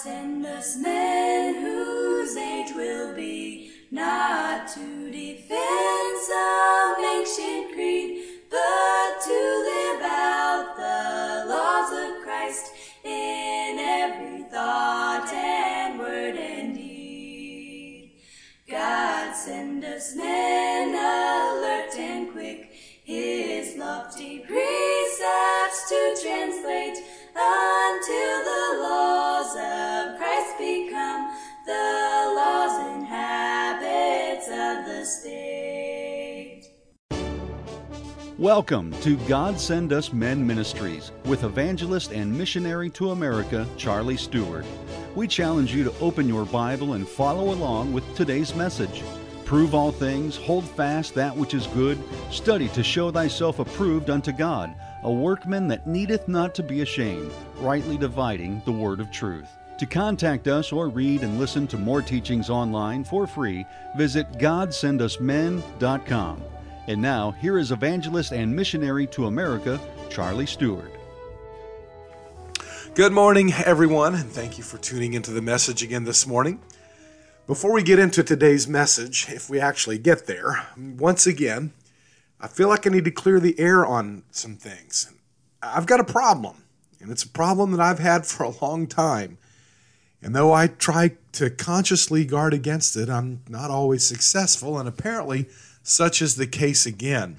send us men whose age will be not to defend some ancient creed, but to live out the laws of Christ in every thought and word and deed. God send us men alert and quick, his lofty precepts to translate, until the laws of Christ become the laws and habits of the state. Welcome to God Send Us Men Ministries with evangelist and missionary to America, Charlie Stewart. We challenge you to open your Bible and follow along with today's message. Prove all things, hold fast that which is good, study to show thyself approved unto God, a workman that needeth not to be ashamed, rightly dividing the word of truth. To contact us or read and listen to more teachings online for free, visit GodSendUsMen.com. And now, here is evangelist and missionary to America, Charlie Stewart. Good morning, everyone, and thank you for tuning into the message again this morning. Before we get into today's message, if we actually get there, once again, I feel like I need to clear the air on some things. I've got a problem, and it's a problem that I've had for a long time. And though I try to consciously guard against it, I'm not always successful, and apparently such is the case again.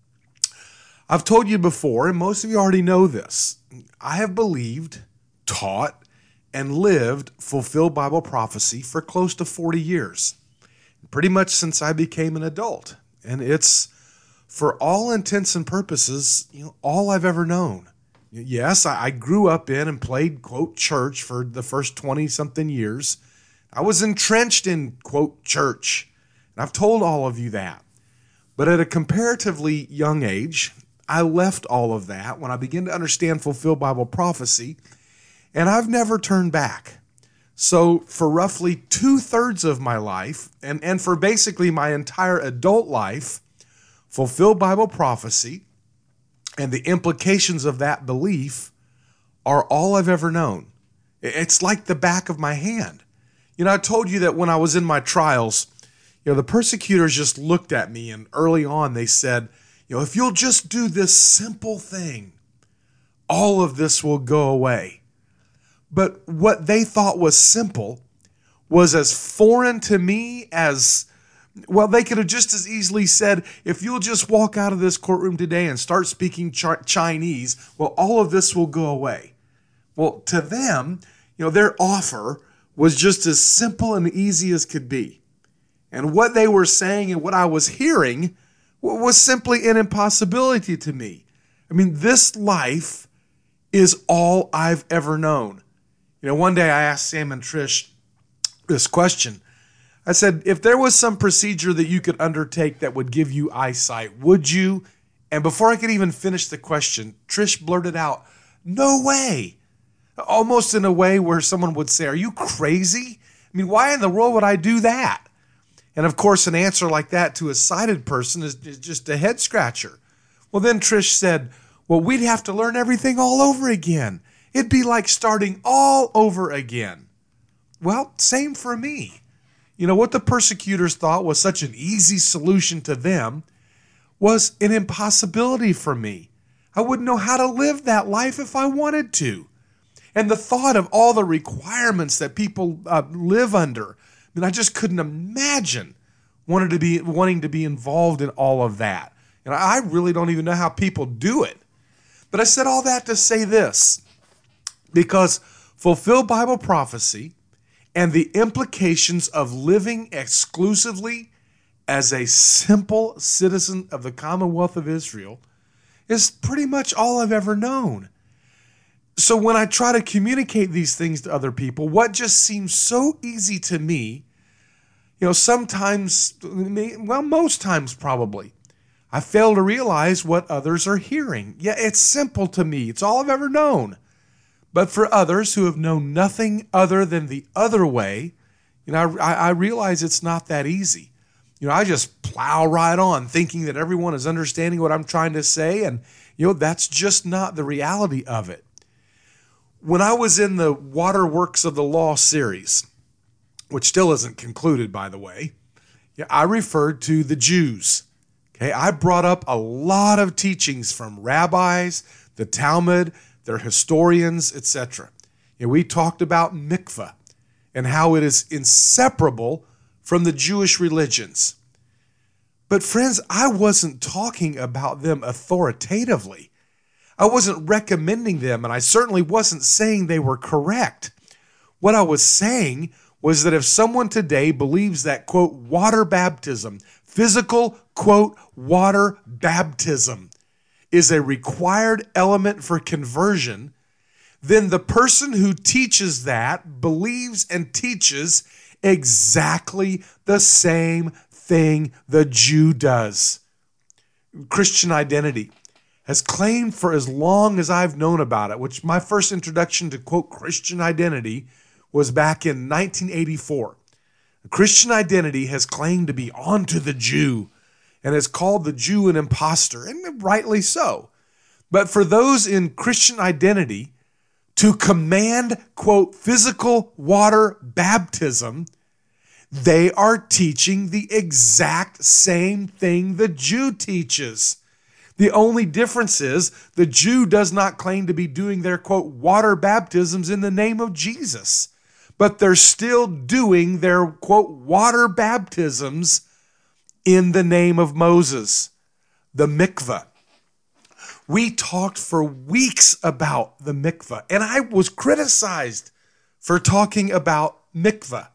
I've told you before, and most of you already know this, I have believed, taught, and lived fulfilled Bible prophecy for close to 40 years, pretty much since I became an adult. And it's, for all intents and purposes, all I've ever known. Yes, I grew up in and played, quote, church for the first 20-something years. I was entrenched in, quote, church. And I've told all of you that. But at a comparatively young age, I left all of that when I began to understand fulfilled Bible prophecy, and I've never turned back. So for roughly 2/3 of my life, and for basically my entire adult life, fulfilled Bible prophecy and the implications of that belief are all I've ever known. It's like the back of my hand. I told you that when I was in my trials, the persecutors just looked at me, and early on they said, if you'll just do this simple thing, all of this will go away. But what they thought was simple was as foreign to me as, well, they could have just as easily said, if you'll just walk out of this courtroom today and start speaking Chinese, well, all of this will go away. Well, to them, their offer was just as simple and easy as could be. And what they were saying and what I was hearing was simply an impossibility to me. This life is all I've ever known. One day I asked Sam and Trish this question. I said, if there was some procedure that you could undertake that would give you eyesight, would you? And before I could even finish the question, Trish blurted out, no way. Almost in a way where someone would say, are you crazy? Why in the world would I do that? And of course, an answer like that to a sighted person is just a head scratcher. Well, then Trish said, well, we'd have to learn everything all over again. It'd be like starting all over again. Well, same for me. What the persecutors thought was such an easy solution to them was an impossibility for me. I wouldn't know how to live that life if I wanted to. And the thought of all the requirements that people live under, I just couldn't imagine wanting to be involved in all of that. And I really don't even know how people do it. But I said all that to say this, because fulfilled Bible prophecy and the implications of living exclusively as a simple citizen of the Commonwealth of Israel is pretty much all I've ever known. So when I try to communicate these things to other people, what just seems so easy to me, sometimes, most times probably, I fail to realize what others are hearing. Yeah, it's simple to me. It's all I've ever known. But for others who have known nothing other than the other way, I realize it's not that easy. I just plow right on thinking that everyone is understanding what I'm trying to say, and that's just not the reality of it. When I was in the Waterworks of the Law series, which still isn't concluded, by the way, I referred to the Jews. Okay, I brought up a lot of teachings from rabbis, the Talmud, their historians, etc. We talked about mikveh and how it is inseparable from the Jewish religions. But friends, I wasn't talking about them authoritatively. I wasn't recommending them, and I certainly wasn't saying they were correct. What I was saying was that if someone today believes that, quote, water baptism, physical, quote, water baptism, is a required element for conversion, then the person who teaches that believes and teaches exactly the same thing the Jew does. Christian identity has claimed for as long as I've known about it, which my first introduction to, quote, Christian identity was back in 1984. Christian identity has claimed to be onto the Jew and has called the Jew an imposter, and rightly so. But for those in Christian identity to command, quote, physical water baptism, they are teaching the exact same thing the Jew teaches. The only difference is the Jew does not claim to be doing their, quote, water baptisms in the name of Jesus, but they're still doing their, quote, water baptisms in the name of Moses, the mikveh. We talked for weeks about the mikveh, and I was criticized for talking about mikveh.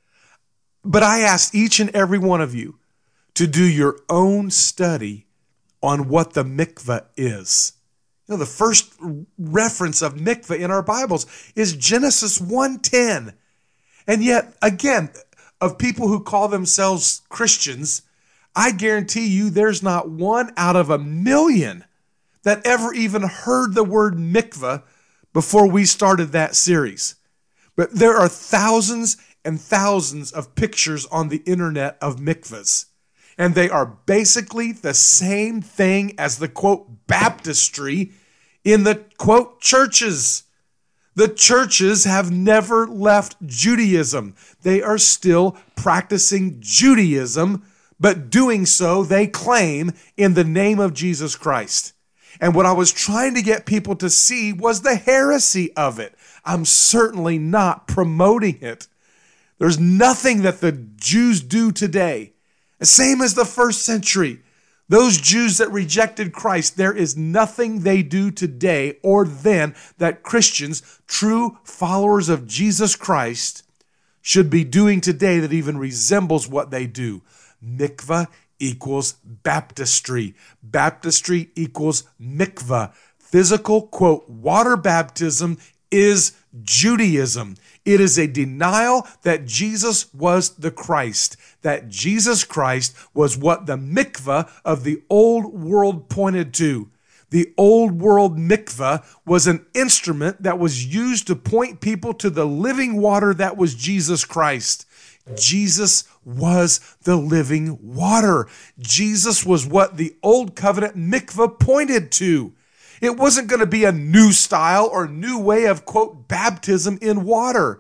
But I asked each and every one of you to do your own study on what the mikveh is. The first reference of mikveh in our Bibles is Genesis 1:10. And yet, again, of people who call themselves Christians, I guarantee you there's not one out of 1,000,000 that ever even heard the word mikveh before we started that series. But there are thousands and thousands of pictures on the internet of mikvahs. And they are basically the same thing as the, quote, baptistry in the, quote, churches. The churches have never left Judaism. They are still practicing Judaism, but doing so, they claim, in the name of Jesus Christ. And what I was trying to get people to see was the heresy of it. I'm certainly not promoting it. There's nothing that the Jews do today, same as the first century. Those Jews that rejected Christ, there is nothing they do today or then that Christians, true followers of Jesus Christ, should be doing today that even resembles what they do. Mikveh equals baptistry. Baptistry equals mikveh. Physical, quote, water baptism is Judaism. It is a denial that Jesus was the Christ, that Jesus Christ was what the mikveh of the old world pointed to. The old world mikveh was an instrument that was used to point people to the living water that was Jesus Christ. Jesus was the living water. Jesus was what the old covenant mikveh pointed to. It wasn't going to be a new style or new way of, quote, baptism in water.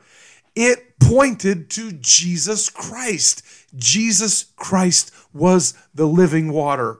It pointed to Jesus Christ. Jesus Christ was the living water.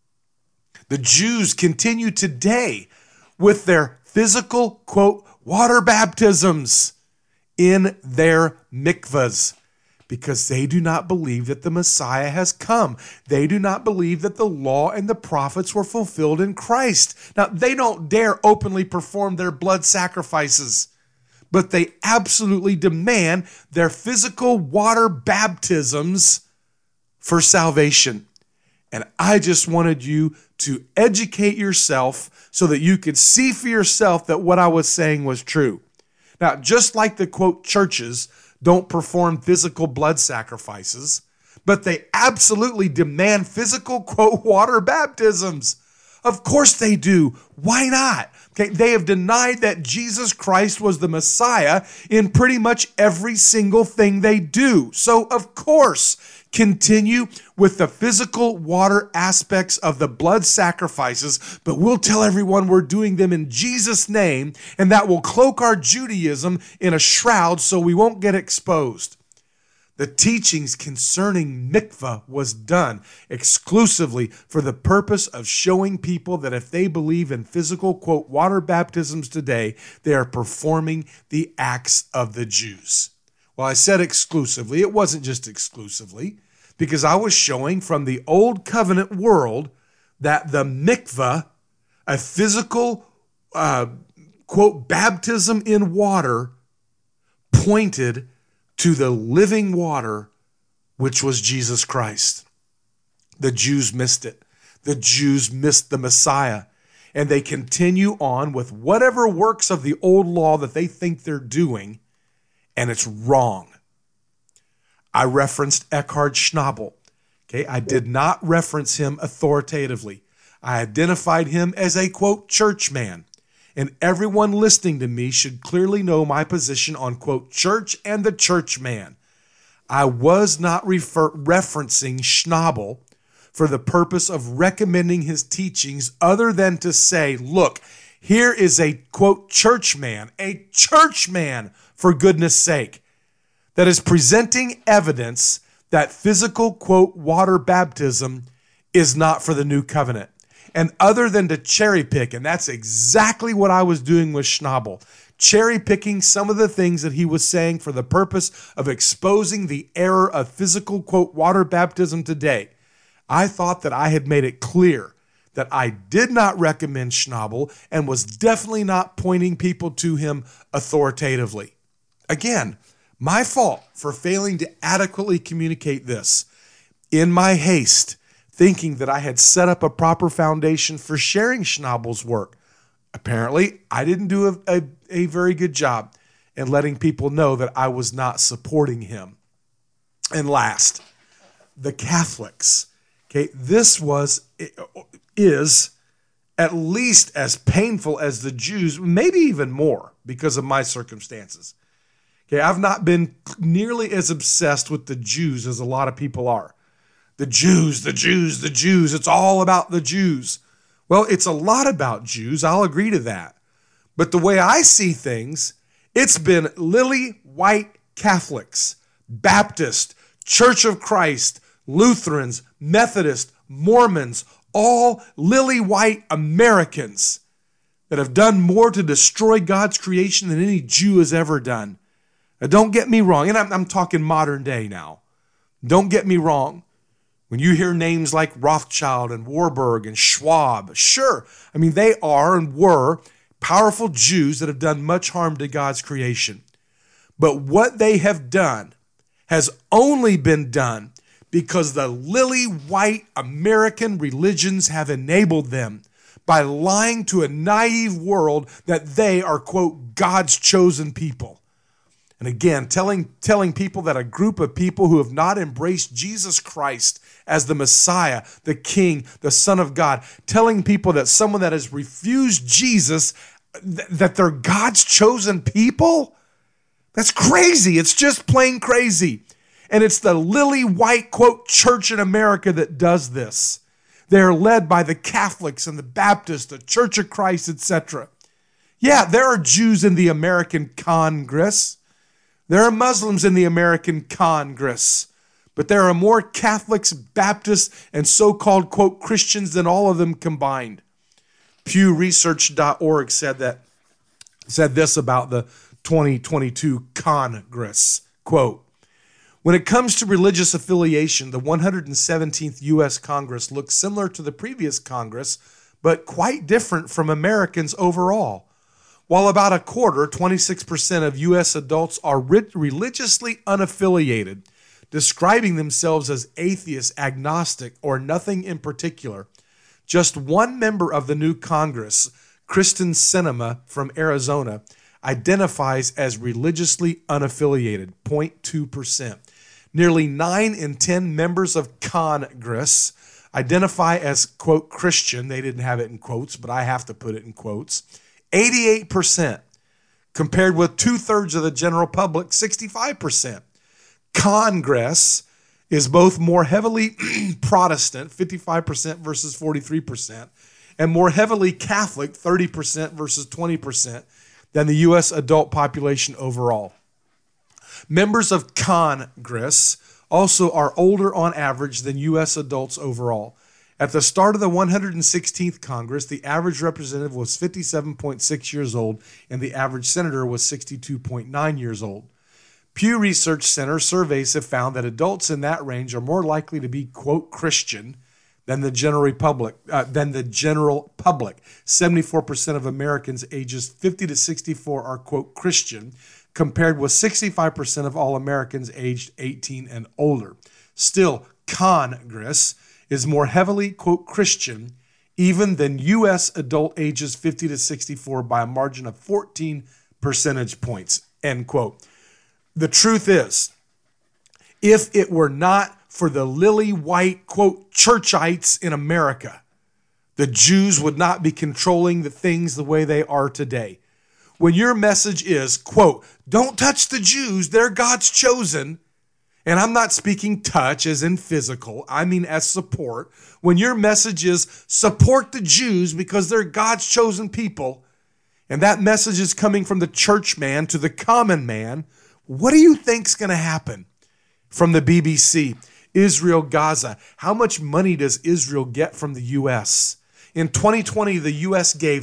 The Jews continue today with their physical, quote, water baptisms in their mikvahs, because they do not believe that the Messiah has come. They do not believe that the law and the prophets were fulfilled in Christ. Now, they don't dare openly perform their blood sacrifices, but they absolutely demand their physical water baptisms for salvation. And I just wanted you to educate yourself so that you could see for yourself that what I was saying was true. Now, just like the, quote, churches don't perform physical blood sacrifices, but they absolutely demand physical, quote, water baptisms. Of course they do. Why not? Okay, they have denied that Jesus Christ was the Messiah in pretty much every single thing they do. So, of course, continue with the physical water aspects of the blood sacrifices, but we'll tell everyone we're doing them in Jesus' name, and that will cloak our Judaism in a shroud so we won't get exposed. The teachings concerning mikvah was done exclusively for the purpose of showing people that if they believe in physical, quote, water baptisms today, they are performing the acts of the Jews. Well, I said exclusively. It wasn't just exclusively, because I was showing from the old covenant world that the mikvah, a physical, quote, baptism in water, pointed to the living water, which was Jesus Christ. The Jews missed it. The Jews missed the Messiah. And they continue on with whatever works of the old law that they think they're doing, and it's wrong. I referenced Eckhard Schnabel. Okay, I did not reference him authoritatively. I identified him as a, quote, church man. And everyone listening to me should clearly know my position on, quote, church and the church man. I was not referencing Schnabel for the purpose of recommending his teachings other than to say, look, here is a, quote, church man, for goodness sake, that is presenting evidence that physical, quote, water baptism is not for the new covenant. And other than to cherry pick, and that's exactly what I was doing with Schnabel, cherry picking some of the things that he was saying for the purpose of exposing the error of physical, quote, water baptism today, I thought that I had made it clear that I did not recommend Schnabel and was definitely not pointing people to him authoritatively. Again, my fault for failing to adequately communicate this. In my haste, thinking that I had set up a proper foundation for sharing Schnabel's work. Apparently, I didn't do a very good job in letting people know that I was not supporting him. And last, the Catholics. Okay, this is at least as painful as the Jews, maybe even more because of my circumstances. Okay, I've not been nearly as obsessed with the Jews as a lot of people are. The Jews, it's all about the Jews. Well, it's a lot about Jews, I'll agree to that. But the way I see things, it's been lily white Catholics, Baptist, Church of Christ, Lutherans, Methodist, Mormons, all lily white Americans that have done more to destroy God's creation than any Jew has ever done. Now, don't get me wrong, and I'm talking modern day now. Don't get me wrong. When you hear names like Rothschild and Warburg and Schwab, sure, I mean, they are and were powerful Jews that have done much harm to God's creation. But what they have done has only been done because the lily white American religions have enabled them by lying to a naive world that they are, quote, God's chosen people. And again, telling people that a group of people who have not embraced Jesus Christ as the Messiah, the King, the Son of God, telling people that someone that has refused Jesus, that they're God's chosen people? That's crazy. It's just plain crazy. And it's the lily white, quote, church in America that does this. They're led by the Catholics and the Baptists, the Church of Christ, etc. Yeah, there are Jews in the American Congress. There are Muslims in the American Congress. But there are more Catholics, Baptists, and so-called, quote, Christians than all of them combined. PewResearch.org said this about the 2022 Congress, quote, when it comes to religious affiliation, the 117th U.S. Congress looks similar to the previous Congress, but quite different from Americans overall. While about a quarter, 26% of U.S. adults are religiously unaffiliated, describing themselves as atheist, agnostic, or nothing in particular, just one member of the new Congress, Kristen Sinema from Arizona, identifies as religiously unaffiliated, 0.2%. Nearly 9 in 10 members of Congress identify as, quote, Christian. They didn't have it in quotes, but I have to put it in quotes. 88%, compared with 2/3 of the general public, 65%. Congress is both more heavily Protestant, 55% versus 43%, and more heavily Catholic, 30% versus 20%, than the U.S. adult population overall. Members of Congress also are older on average than U.S. adults overall. At the start of the 116th Congress, the average representative was 57.6 years old, and the average senator was 62.9 years old. Pew Research Center surveys have found that adults in that range are more likely to be, quote, Christian than the general public. 74% of Americans ages 50 to 64 are, quote, Christian, compared with 65% of all Americans aged 18 and older. Still, Congress is more heavily, quote, Christian, even than U.S. adult ages 50 to 64 by a margin of 14 percentage points, end quote. The truth is, if it were not for the lily white, quote, churchites in America, the Jews would not be controlling the things the way they are today. When your message is, quote, don't touch the Jews, they're God's chosen, and I'm not speaking touch as in physical, I mean as support. When your message is support the Jews because they're God's chosen people, and that message is coming from the church man to the common man, what do you think's going to happen? From the BBC, Israel, Gaza. How much money does Israel get from the U.S.? In 2020, the U.S. gave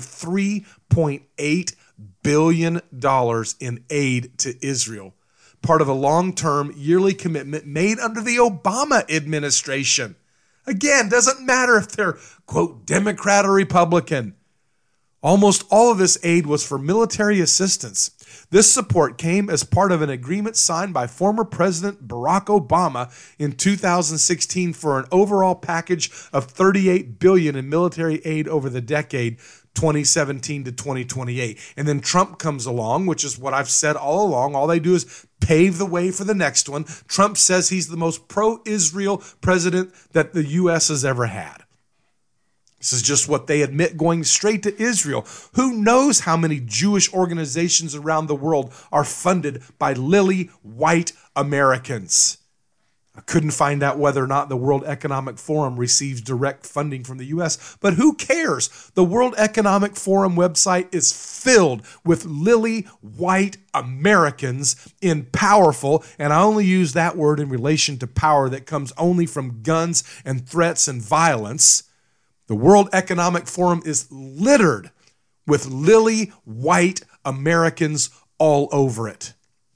$3.8 billion in aid to Israel, part of a long-term yearly commitment made under the Obama administration. Again, doesn't matter if they're, quote, Democrat or Republican. Almost all of this aid was for military assistance. This support came as part of an agreement signed by former President Barack Obama in 2016 for an overall package of $38 billion in military aid over the decade 2017 to 2028. And then Trump comes along, which is what I've said all along. All they do is pave the way for the next one. Trump says he's the most pro-Israel president that the U.S. has ever had. This is just what they admit, going straight to Israel. Who knows how many Jewish organizations around the world are funded by lily white Americans? I couldn't find out whether or not the World Economic Forum receives direct funding from the U.S., but who cares? The World Economic Forum website is filled with lily white Americans in powerful, and I only use that word in relation to power that comes only from guns and threats and violence. The World Economic Forum is littered with lily white Americans all over it.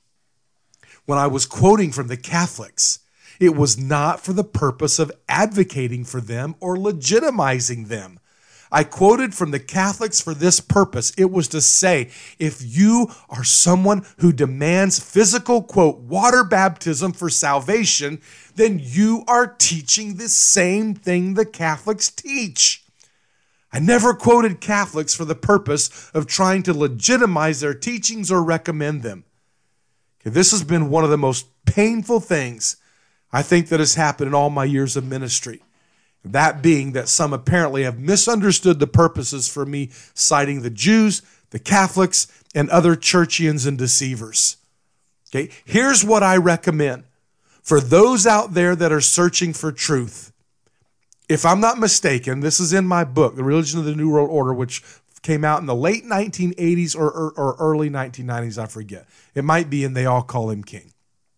When I was quoting from the Catholics, it was not for the purpose of advocating for them or legitimizing them. I quoted from the Catholics for this purpose. It was to say, if you are someone who demands physical, quote, water baptism for salvation, then you are teaching the same thing the Catholics teach. I never quoted Catholics for the purpose of trying to legitimize their teachings or recommend them. Okay, this has been one of the most painful things I think that has happened in all my years of ministry. That being that some apparently have misunderstood the purposes for me citing the Jews, the Catholics, and other churchians and deceivers. Okay, here's what I recommend for those out there that are searching for truth. If I'm not mistaken, this is in my book, The Religion of the New World Order, which came out in the late 1980s or early 1990s, I forget. It might be in They All Call Him King.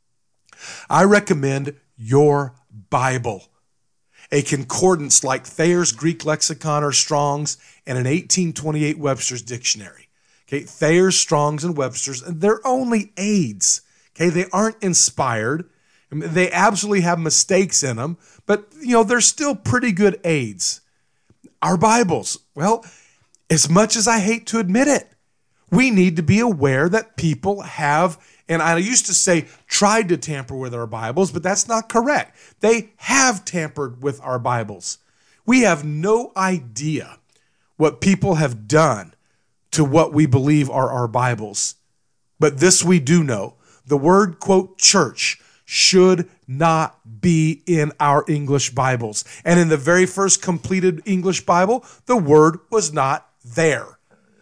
I recommend your Bible, a concordance like Thayer's Greek Lexicon or Strong's, and an 1828 Webster's Dictionary. Okay, Thayer's, Strong's, and Webster's, and they're only aids. Okay, they aren't inspired. They absolutely have mistakes in them, but they're still pretty good aids. Our Bibles, well, as much as I hate to admit it, we need to be aware that people have, and I used to say tried to tamper with our Bibles, but that's not correct. They have tampered with our Bibles. We have no idea what people have done to what we believe are our Bibles. But this we do know. The word, quote, church should not be in our English Bibles. And in the very first completed English Bible, the word was not there.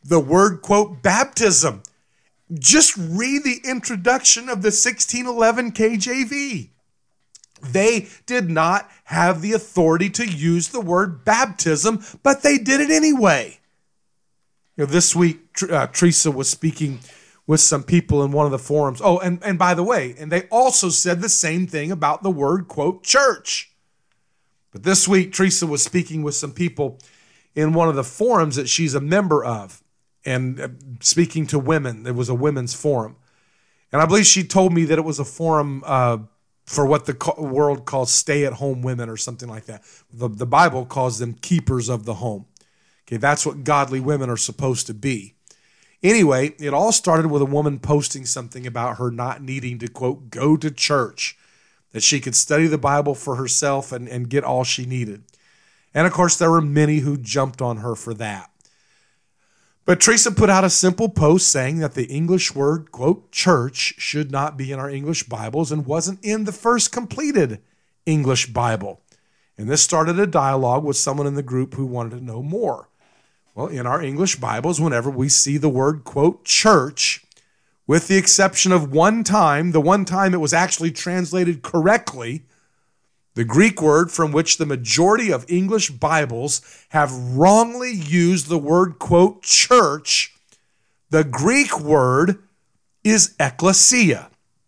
the word, quote, baptism. Just read the introduction of the 1611 KJV. They did not have the authority to use the word baptism, but they did it anyway. This week, Teresa was speaking with some people in one of the forums. Oh, and by the way, and they also said the same thing about the word, quote, church. But this week, Teresa was speaking with some people in one of the forums that she's a member of and speaking to women. It was a women's forum. And I believe she told me that it was a forum for what the world calls stay-at-home women or something like that. The Bible calls them keepers of the home. Okay, that's what godly women are supposed to be. Anyway, it all started with a woman posting something about her not needing to, quote, go to church, that she could study the Bible for herself and get all she needed. And of course, there were many who jumped on her for that. But Teresa put out a simple post saying that the English word, quote, church should not be in our English Bibles and wasn't in the first completed English Bible. And this started a dialogue with someone in the group who wanted to know more. Well, in our English Bibles, whenever we see the word, quote, church, with the exception of one time, the one time it was actually translated correctly, the Greek word from which the majority of English Bibles have wrongly used the word, quote, church, the Greek word is ekklesia.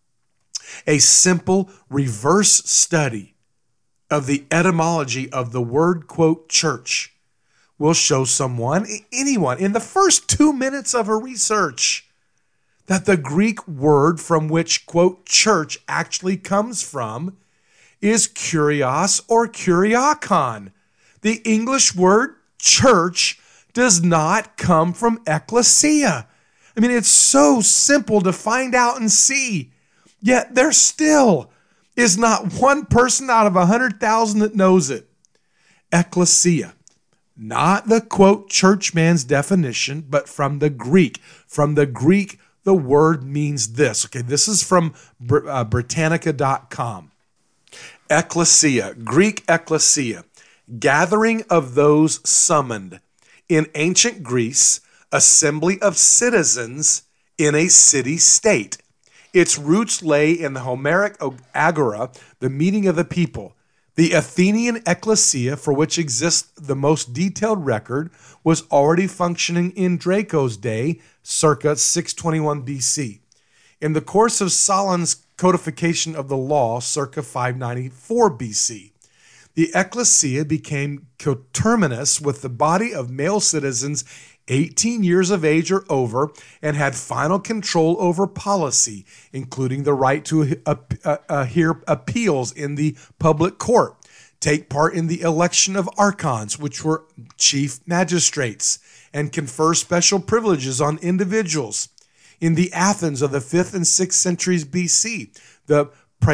A simple reverse study of the etymology of the word, quote, church will show anyone, in the first 2 minutes of a research, that the Greek word from which, quote, church actually comes from is kurios or kuriakon. The English word church does not come from ekklesia. I mean, it's so simple to find out and see, yet there still is not one person out of 100,000 that knows it. Ekklesia. Not the, quote, churchman's definition, but from the Greek. From the Greek, the word means this. Okay, this is from Britannica.com. Ekklesia, Greek ekklesia, gathering of those summoned. In ancient Greece, assembly of citizens in a city-state. Its roots lay in the Homeric agora, the meeting of the people. The Athenian ekklesia, for which exists the most detailed record, was already functioning in Draco's day, circa 621 BC. In the course of Solon's codification of the law, circa 594 BC, the ekklesia became coterminous with the body of male citizens 18 years of age or over and had final control over policy, including the right to hear appeals in the public court, take part in the election of archons, which were chief magistrates, and confer special privileges on individuals. In the Athens of the 5th and 6th centuries BC, the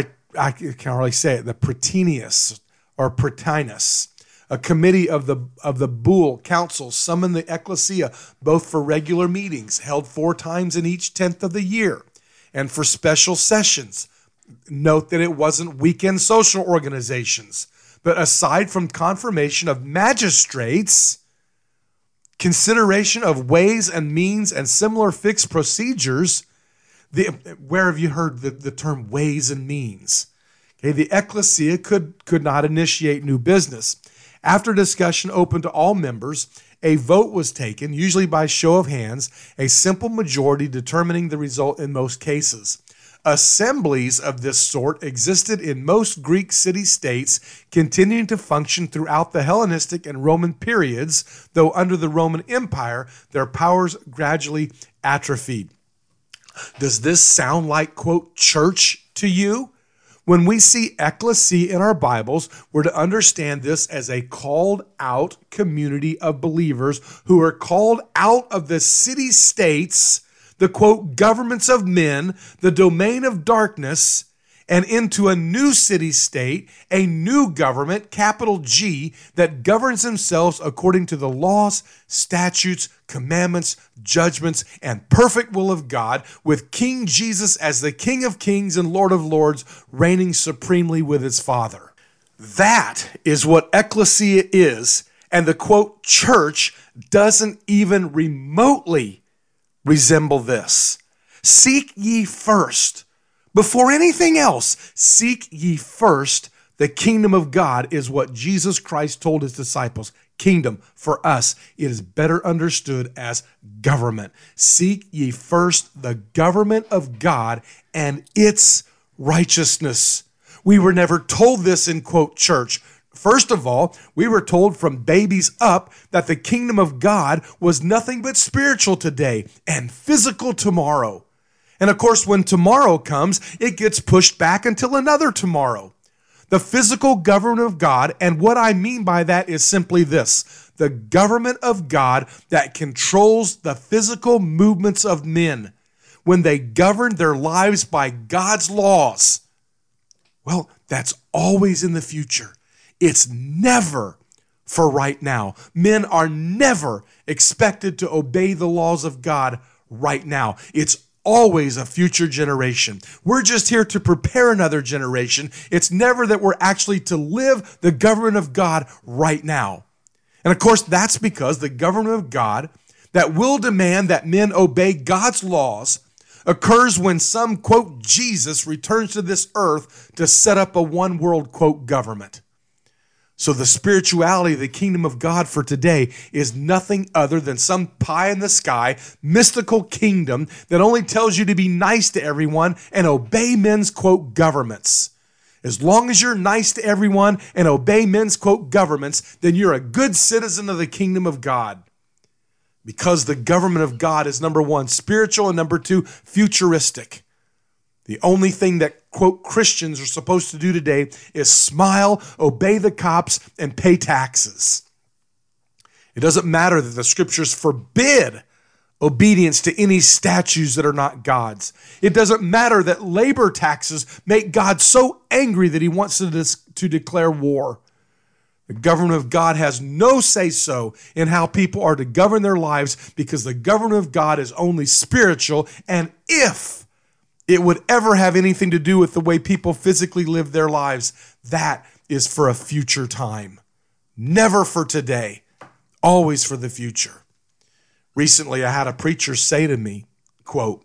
Prytanis or Prytanis, a committee of the Bull Council summoned the ecclesia both for regular meetings held 4 times in each 10th of the year and for special sessions. Note that it wasn't weekend social organizations, but aside from confirmation of magistrates, consideration of ways and means and similar fixed procedures. Where have you heard the term ways and means? Okay, the ecclesia could not initiate new business. After discussion open to all members, a vote was taken, usually by show of hands, a simple majority determining the result in most cases. Assemblies of this sort existed in most Greek city-states, continuing to function throughout the Hellenistic and Roman periods, though under the Roman Empire, their powers gradually atrophied. Does this sound like, quote, church to you? When we see ecclesia in our Bibles, we're to understand this as a called out community of believers who are called out of the city-states, the, quote, governments of men, the domain of darkness, and into a new city-state, a new government, capital G, that governs themselves according to the laws, statutes, commandments, judgments, and perfect will of God, with King Jesus as the King of kings and Lord of lords, reigning supremely with his Father. That is what ecclesia is, And the quote, church doesn't even remotely resemble this. Seek ye first, before anything else, seek ye first the kingdom of God, is what Jesus Christ told his disciples. Kingdom, for us, it is better understood as government. Seek ye first the government of God and its righteousness. We were never told this in quote church. First of all, we were told from babies up that the kingdom of God was nothing but spiritual today and physical tomorrow. And of course, when tomorrow comes, it gets pushed back until another tomorrow. The physical government of God, and what I mean by that is simply this: the government of God that controls the physical movements of men when they govern their lives by God's laws. Well, that's always in the future. It's never for right now. Men are never expected to obey the laws of God right now. It's always a future generation. We're just here to prepare another generation. It's never that we're actually to live the government of God right now. And of course, that's because the government of God that will demand that men obey God's laws occurs when some, quote, Jesus returns to this earth to set up a one world, quote, government. So the spirituality of the kingdom of God for today is nothing other than some pie in the sky, mystical kingdom that only tells you to be nice to everyone and obey men's, quote, governments. As long as you're nice to everyone and obey men's, quote, governments, then you're a good citizen of the kingdom of God. Because the government of God is, number one, spiritual, and number two, futuristic. The only thing that, quote, Christians are supposed to do today is smile, obey the cops, and pay taxes. It doesn't matter that the scriptures forbid obedience to any statues that are not God's. It doesn't matter that labor taxes make God so angry that he wants to declare war. The government of God has no say-so in how people are to govern their lives, because the government of God is only spiritual, and if it would ever have anything to do with the way people physically live their lives, that is for a future time. Never for today, always for the future. Recently, I had a preacher say to me, quote,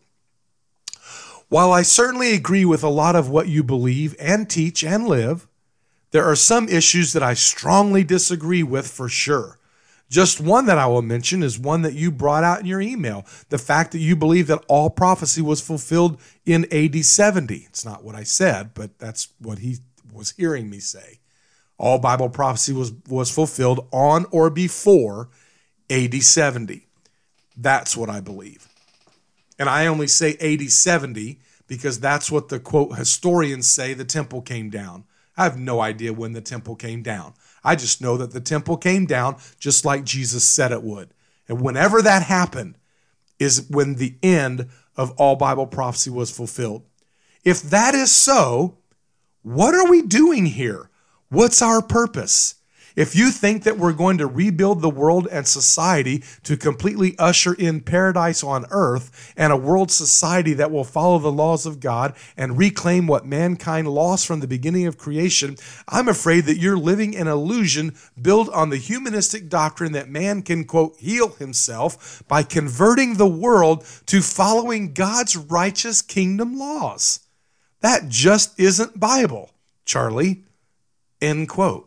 "While I certainly agree with a lot of what you believe and teach and live, there are some issues that I strongly disagree with for sure. Just one that I will mention is one that you brought out in your email, the fact that you believe that all prophecy was fulfilled in AD 70. It's not what I said, but that's what he was hearing me say. All Bible prophecy was fulfilled on or before AD 70. That's what I believe. And I only say AD 70 because that's what the, quote, historians say the temple came down. I have no idea when the temple came down. I just know that the temple came down just like Jesus said it would. And whenever that happened is when the end of all Bible prophecy was fulfilled. If that is so, what are we doing here? What's our purpose? If you think that we're going to rebuild the world and society to completely usher in paradise on earth and a world society that will follow the laws of God and reclaim what mankind lost from the beginning of creation, I'm afraid that you're living an illusion built on the humanistic doctrine that man can, quote, heal himself by converting the world to following God's righteous kingdom laws. That just isn't Bible, Charlie, end quote.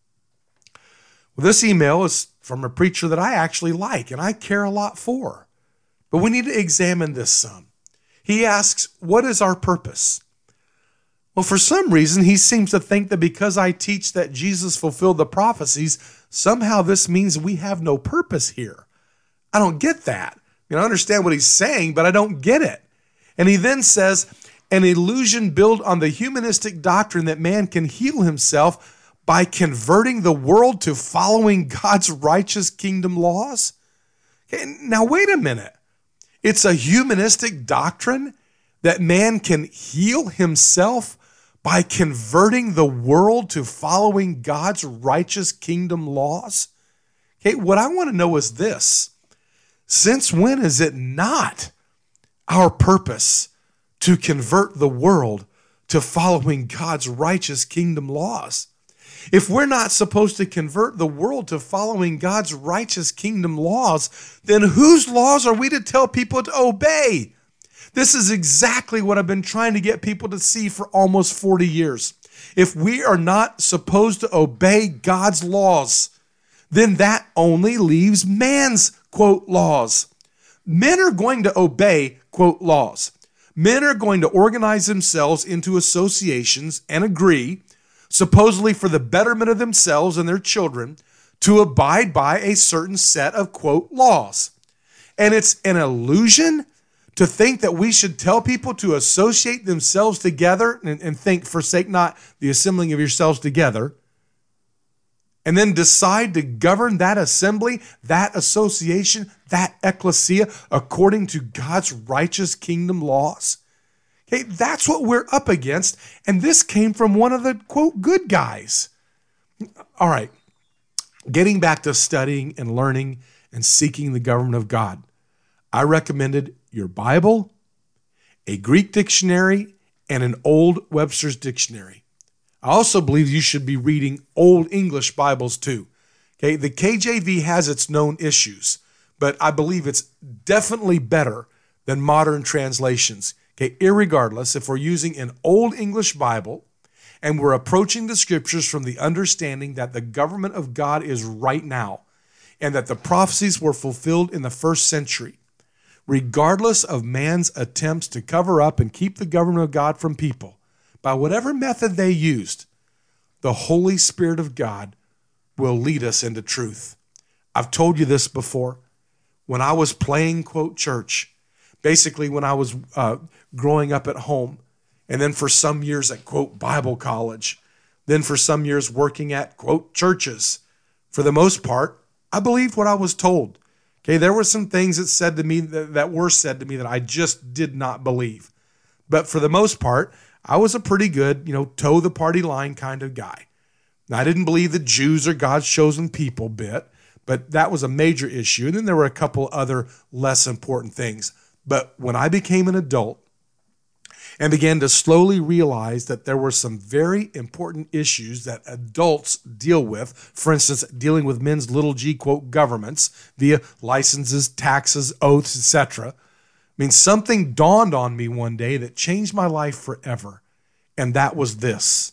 Well, this email is from a preacher that I actually like and I care a lot for. But we need to examine this some. He asks, what is our purpose? Well, for some reason, he seems to think that because I teach that Jesus fulfilled the prophecies, somehow this means we have no purpose here. I don't get that. I understand what he's saying, but I don't get it. And he then says, an illusion built on the humanistic doctrine that man can heal himself by converting the world to following God's righteous kingdom laws? Okay, now, wait a minute. It's a humanistic doctrine that man can heal himself by converting the world to following God's righteous kingdom laws? Okay, what I want to know is this. Since when is it not our purpose to convert the world to following God's righteous kingdom laws? If we're not supposed to convert the world to following God's righteous kingdom laws, then whose laws are we to tell people to obey? This is exactly what I've been trying to get people to see for almost 40 years. If we are not supposed to obey God's laws, then that only leaves man's, quote, laws. Men are going to obey, quote, laws. Men are going to organize themselves into associations and agree, supposedly for the betterment of themselves and their children, to abide by a certain set of, quote, laws. And it's an illusion to think that we should tell people to associate themselves together and think, forsake not the assembling of yourselves together, and then decide to govern that assembly, that association, that ecclesia according to God's righteous kingdom laws. Okay, that's what we're up against, and this came from one of the, quote, good guys. All right, getting back to studying and learning and seeking the government of God, I recommended your Bible, a Greek dictionary, and an Old Webster's Dictionary. I also believe you should be reading Old English Bibles too. Okay, the KJV has its known issues, but I believe it's definitely better than modern translations. Okay, irregardless, if we're using an Old English Bible and we're approaching the scriptures from the understanding that the government of God is right now and that the prophecies were fulfilled in the first century, regardless of man's attempts to cover up and keep the government of God from people, by whatever method they used, the Holy Spirit of God will lead us into truth. I've told you this before. When I was playing, quote, church, basically when I was growing up at home, and then for some years at, quote, Bible college, then for some years working at, quote, churches, for the most part, I believed what I was told. Okay, there were some things that said to me that were said to me that I just did not believe. But for the most part, I was a pretty good, toe the party line kind of guy. Now, I didn't believe that Jews are God's chosen people bit, but that was a major issue. And then there were a couple other less important things. But when I became an adult and began to slowly realize that there were some very important issues that adults deal with, for instance, dealing with men's little g, quote, governments via licenses, taxes, oaths, etc. Something dawned on me one day that changed my life forever, and that was this.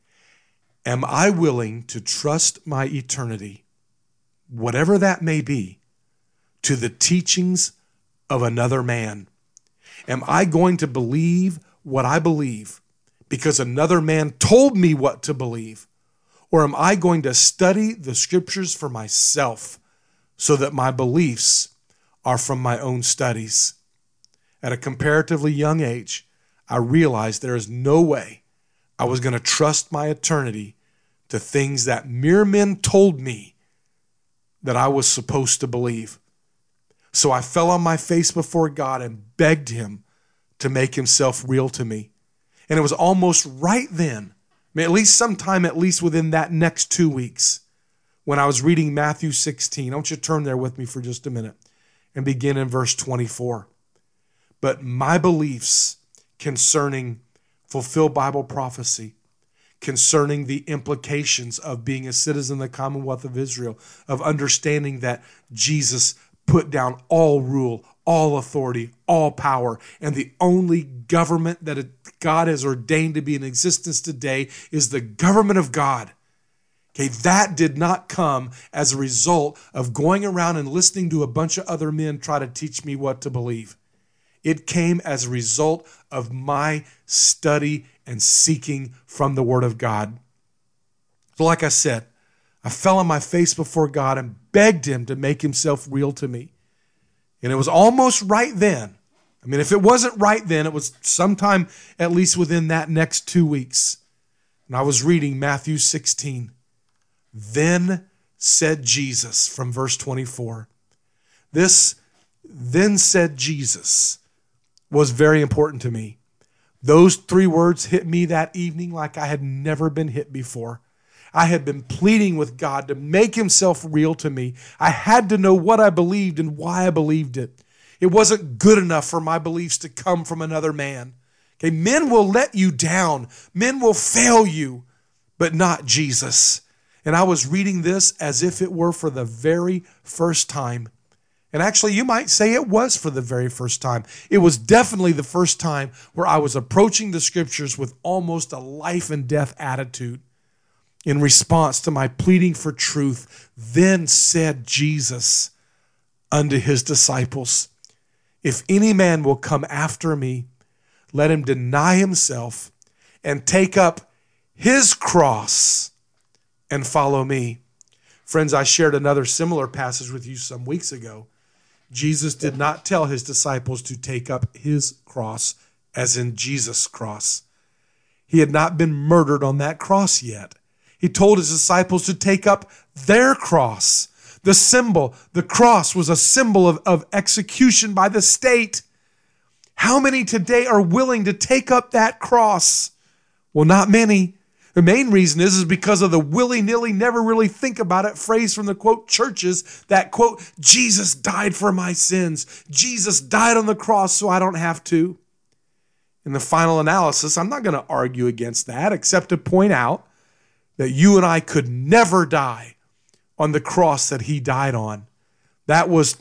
Am I willing to trust my eternity, whatever that may be, to the teachings of another man? Am I going to believe what I believe because another man told me what to believe? Or am I going to study the scriptures for myself so that my beliefs are from my own studies? At a comparatively young age, I realized there is no way I was going to trust my eternity to things that mere men told me that I was supposed to believe. So I fell on my face before God and begged him to make himself real to me. And it was almost right then, at least sometime, at least within that next 2 weeks, when I was reading Matthew 16. I want you to turn there with me for just a minute and begin in verse 24. But my beliefs concerning fulfilled Bible prophecy, concerning the implications of being a citizen of the Commonwealth of Israel, of understanding that Jesus put down all rule, all authority, all power, and the only government that God has ordained to be in existence today is the government of God. Okay, that did not come as a result of going around and listening to a bunch of other men try to teach me what to believe. It came as a result of my study and seeking from the Word of God. So like I said, I fell on my face before God and begged him to make himself real to me. And it was almost right then. If it wasn't right then, it was sometime at least within that next 2 weeks. And I was reading Matthew 16. Then said Jesus, from verse 24. This then said Jesus was very important to me. Those 3 words hit me that evening like I had never been hit before. I had been pleading with God to make himself real to me. I had to know what I believed and why I believed it. It wasn't good enough for my beliefs to come from another man. Okay, men will let you down. Men will fail you. but not Jesus. And I was reading this as if it were for the very first time. And actually, you might say it was for the very first time. It was definitely the first time where I was approaching the scriptures with almost a life and death attitude. In response to my pleading for truth, then said Jesus unto his disciples, if any man will come after me, let him deny himself and take up his cross and follow me. Friends, I shared another similar passage with you some weeks ago. Jesus did not tell his disciples to take up his cross, as in Jesus' cross. He had not been murdered on that cross yet. He told his disciples to take up their cross. The symbol, the cross, was a symbol of execution by the state. How many today are willing to take up that cross? Well, not many. The main reason is because of the willy-nilly, never really think about it phrase from the, quote, churches that, quote, Jesus died for my sins. Jesus died on the cross so I don't have to. In the final analysis, I'm not going to argue against that except to point out that you and I could never die on the cross that he died on. That was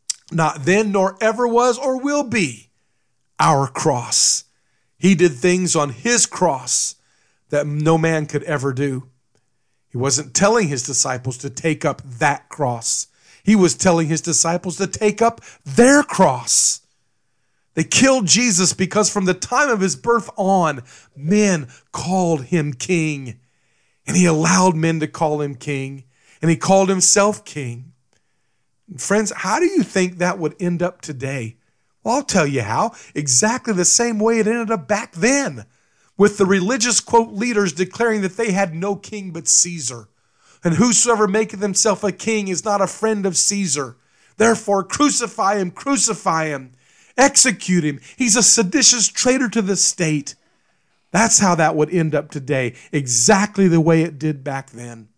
not then, nor ever was, or will be our cross. He did things on his cross that no man could ever do. He wasn't telling his disciples to take up that cross. He was telling his disciples to take up their cross. They killed Jesus because from the time of his birth on, men called him king. And he allowed men to call him king. And he called himself king. Friends, how do you think that would end up today? Well, I'll tell you how. Exactly the same way it ended up back then, with the religious, quote, leaders declaring that they had no king but Caesar. And whosoever maketh himself a king is not a friend of Caesar. Therefore, crucify him, execute him. He's a seditious traitor to the state. That's how that would end up today, exactly the way it did back then.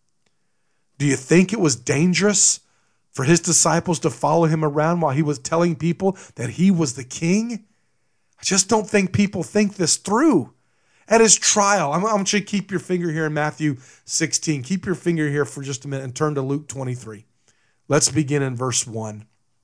Do you think it was dangerous for his disciples to follow him around while he was telling people that he was the king? I just don't think people think this through. At his trial, I want you to keep your finger here in Matthew 16. Keep your finger here for just a minute and turn to Luke 23. Let's begin in verse 1.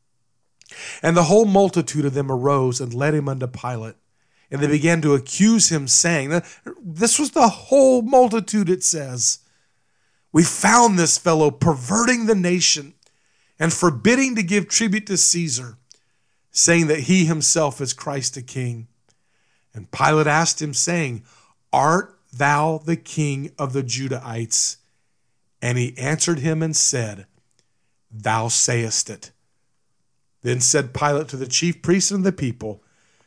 And the whole multitude of them arose and led him unto Pilate. And they began to accuse him, saying, this was the whole multitude, it says, we found this fellow perverting the nation and forbidding to give tribute to Caesar, saying that he himself is Christ the King. And Pilate asked him, saying, art thou the king of the Judahites? And he answered him and said, thou sayest it. Then said Pilate to the chief priests and the people,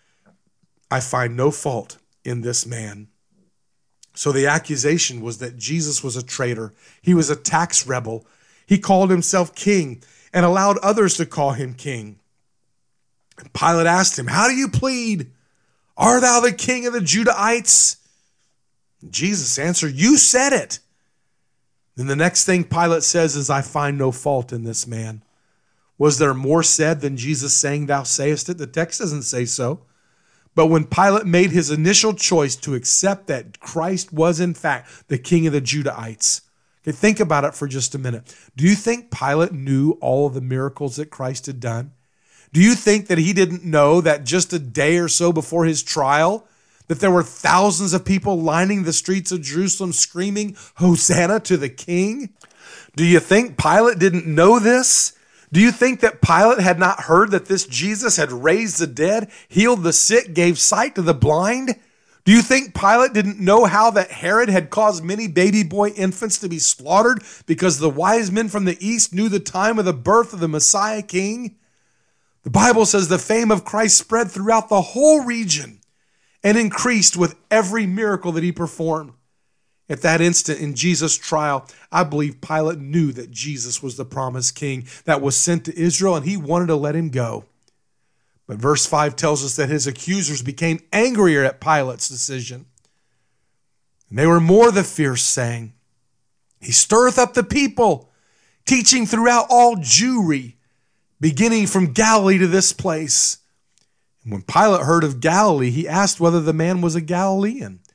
I find no fault in this man. So the accusation was that Jesus was a traitor. He was a tax rebel. He called himself king and allowed others to call him king. And Pilate asked him, how do you plead? Art thou the king of the Judahites? And Jesus answered, you said it. Then the next thing Pilate says is, I find no fault in this man. Was there more said than Jesus saying, thou sayest it? The text doesn't say so. But when Pilate made his initial choice to accept that Christ was in fact the king of the Judahites, okay, think about it for just a minute. Do you think Pilate knew all of the miracles that Christ had done? Do you think that he didn't know that just a day or so before his trial, that there were thousands of people lining the streets of Jerusalem screaming, Hosanna to the King? Do you think Pilate didn't know this? Do you think that Pilate had not heard that this Jesus had raised the dead, healed the sick, gave sight to the blind? Do you think Pilate didn't know how that Herod had caused many baby boy infants to be slaughtered because the wise men from the east knew the time of the birth of the Messiah King? The Bible says the fame of Christ spread throughout the whole region and increased with every miracle that he performed. At that instant in Jesus' trial, I believe Pilate knew that Jesus was the promised king that was sent to Israel, and he wanted to let him go. But verse 5 tells us that his accusers became angrier at Pilate's decision. And they were more the fierce, saying, he stirreth up the people, teaching throughout all Jewry, beginning from Galilee to this place. And when Pilate heard of Galilee, he asked whether the man was a Galilean.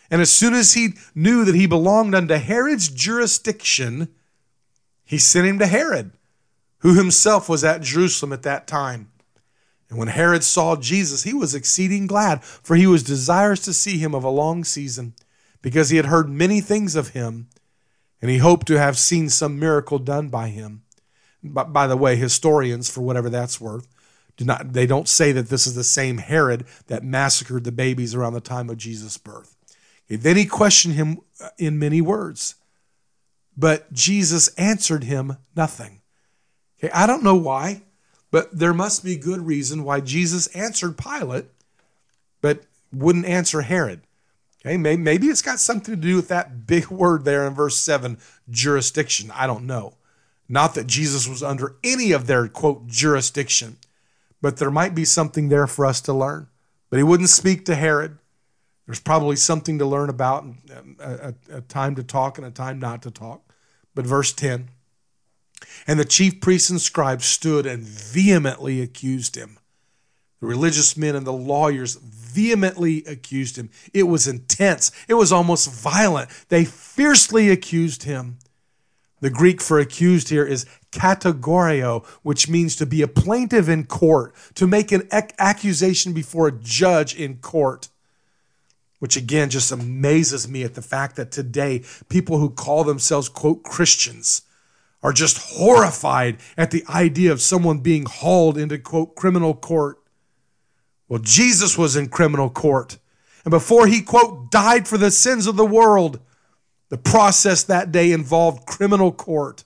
And as soon as he knew that he belonged unto Herod's jurisdiction, he sent him to Herod, who himself was at Jerusalem at that time. And when Herod saw Jesus, he was exceeding glad, for he was desirous to see him of a long season, because he had heard many things of him, and he hoped to have seen some miracle done by him. By the way, historians, for whatever that's worth, they don't say that this is the same Herod that massacred the babies around the time of Jesus' birth. Then he questioned him in many words, but Jesus answered him nothing. Okay, I don't know why, but there must be good reason why Jesus answered Pilate, but wouldn't answer Herod. Okay, maybe it's got something to do with that big word there in verse 7, jurisdiction. I don't know. Not that Jesus was under any of their, quote, jurisdiction, but there might be something there for us to learn. But he wouldn't speak to Herod. There's probably something to learn about, a time to talk and a time not to talk. But verse 10, and the chief priests and scribes stood and vehemently accused him. The religious men and the lawyers vehemently accused him. It was intense. It was almost violent. They fiercely accused him. The Greek for accused here is kategorio, which means to be a plaintiff in court, to make an accusation before a judge in court. Which again just amazes me at the fact that today people who call themselves, quote, Christians are just horrified at the idea of someone being hauled into, quote, criminal court. Well, Jesus was in criminal court. And before he, quote, died for the sins of the world, the process that day involved criminal court.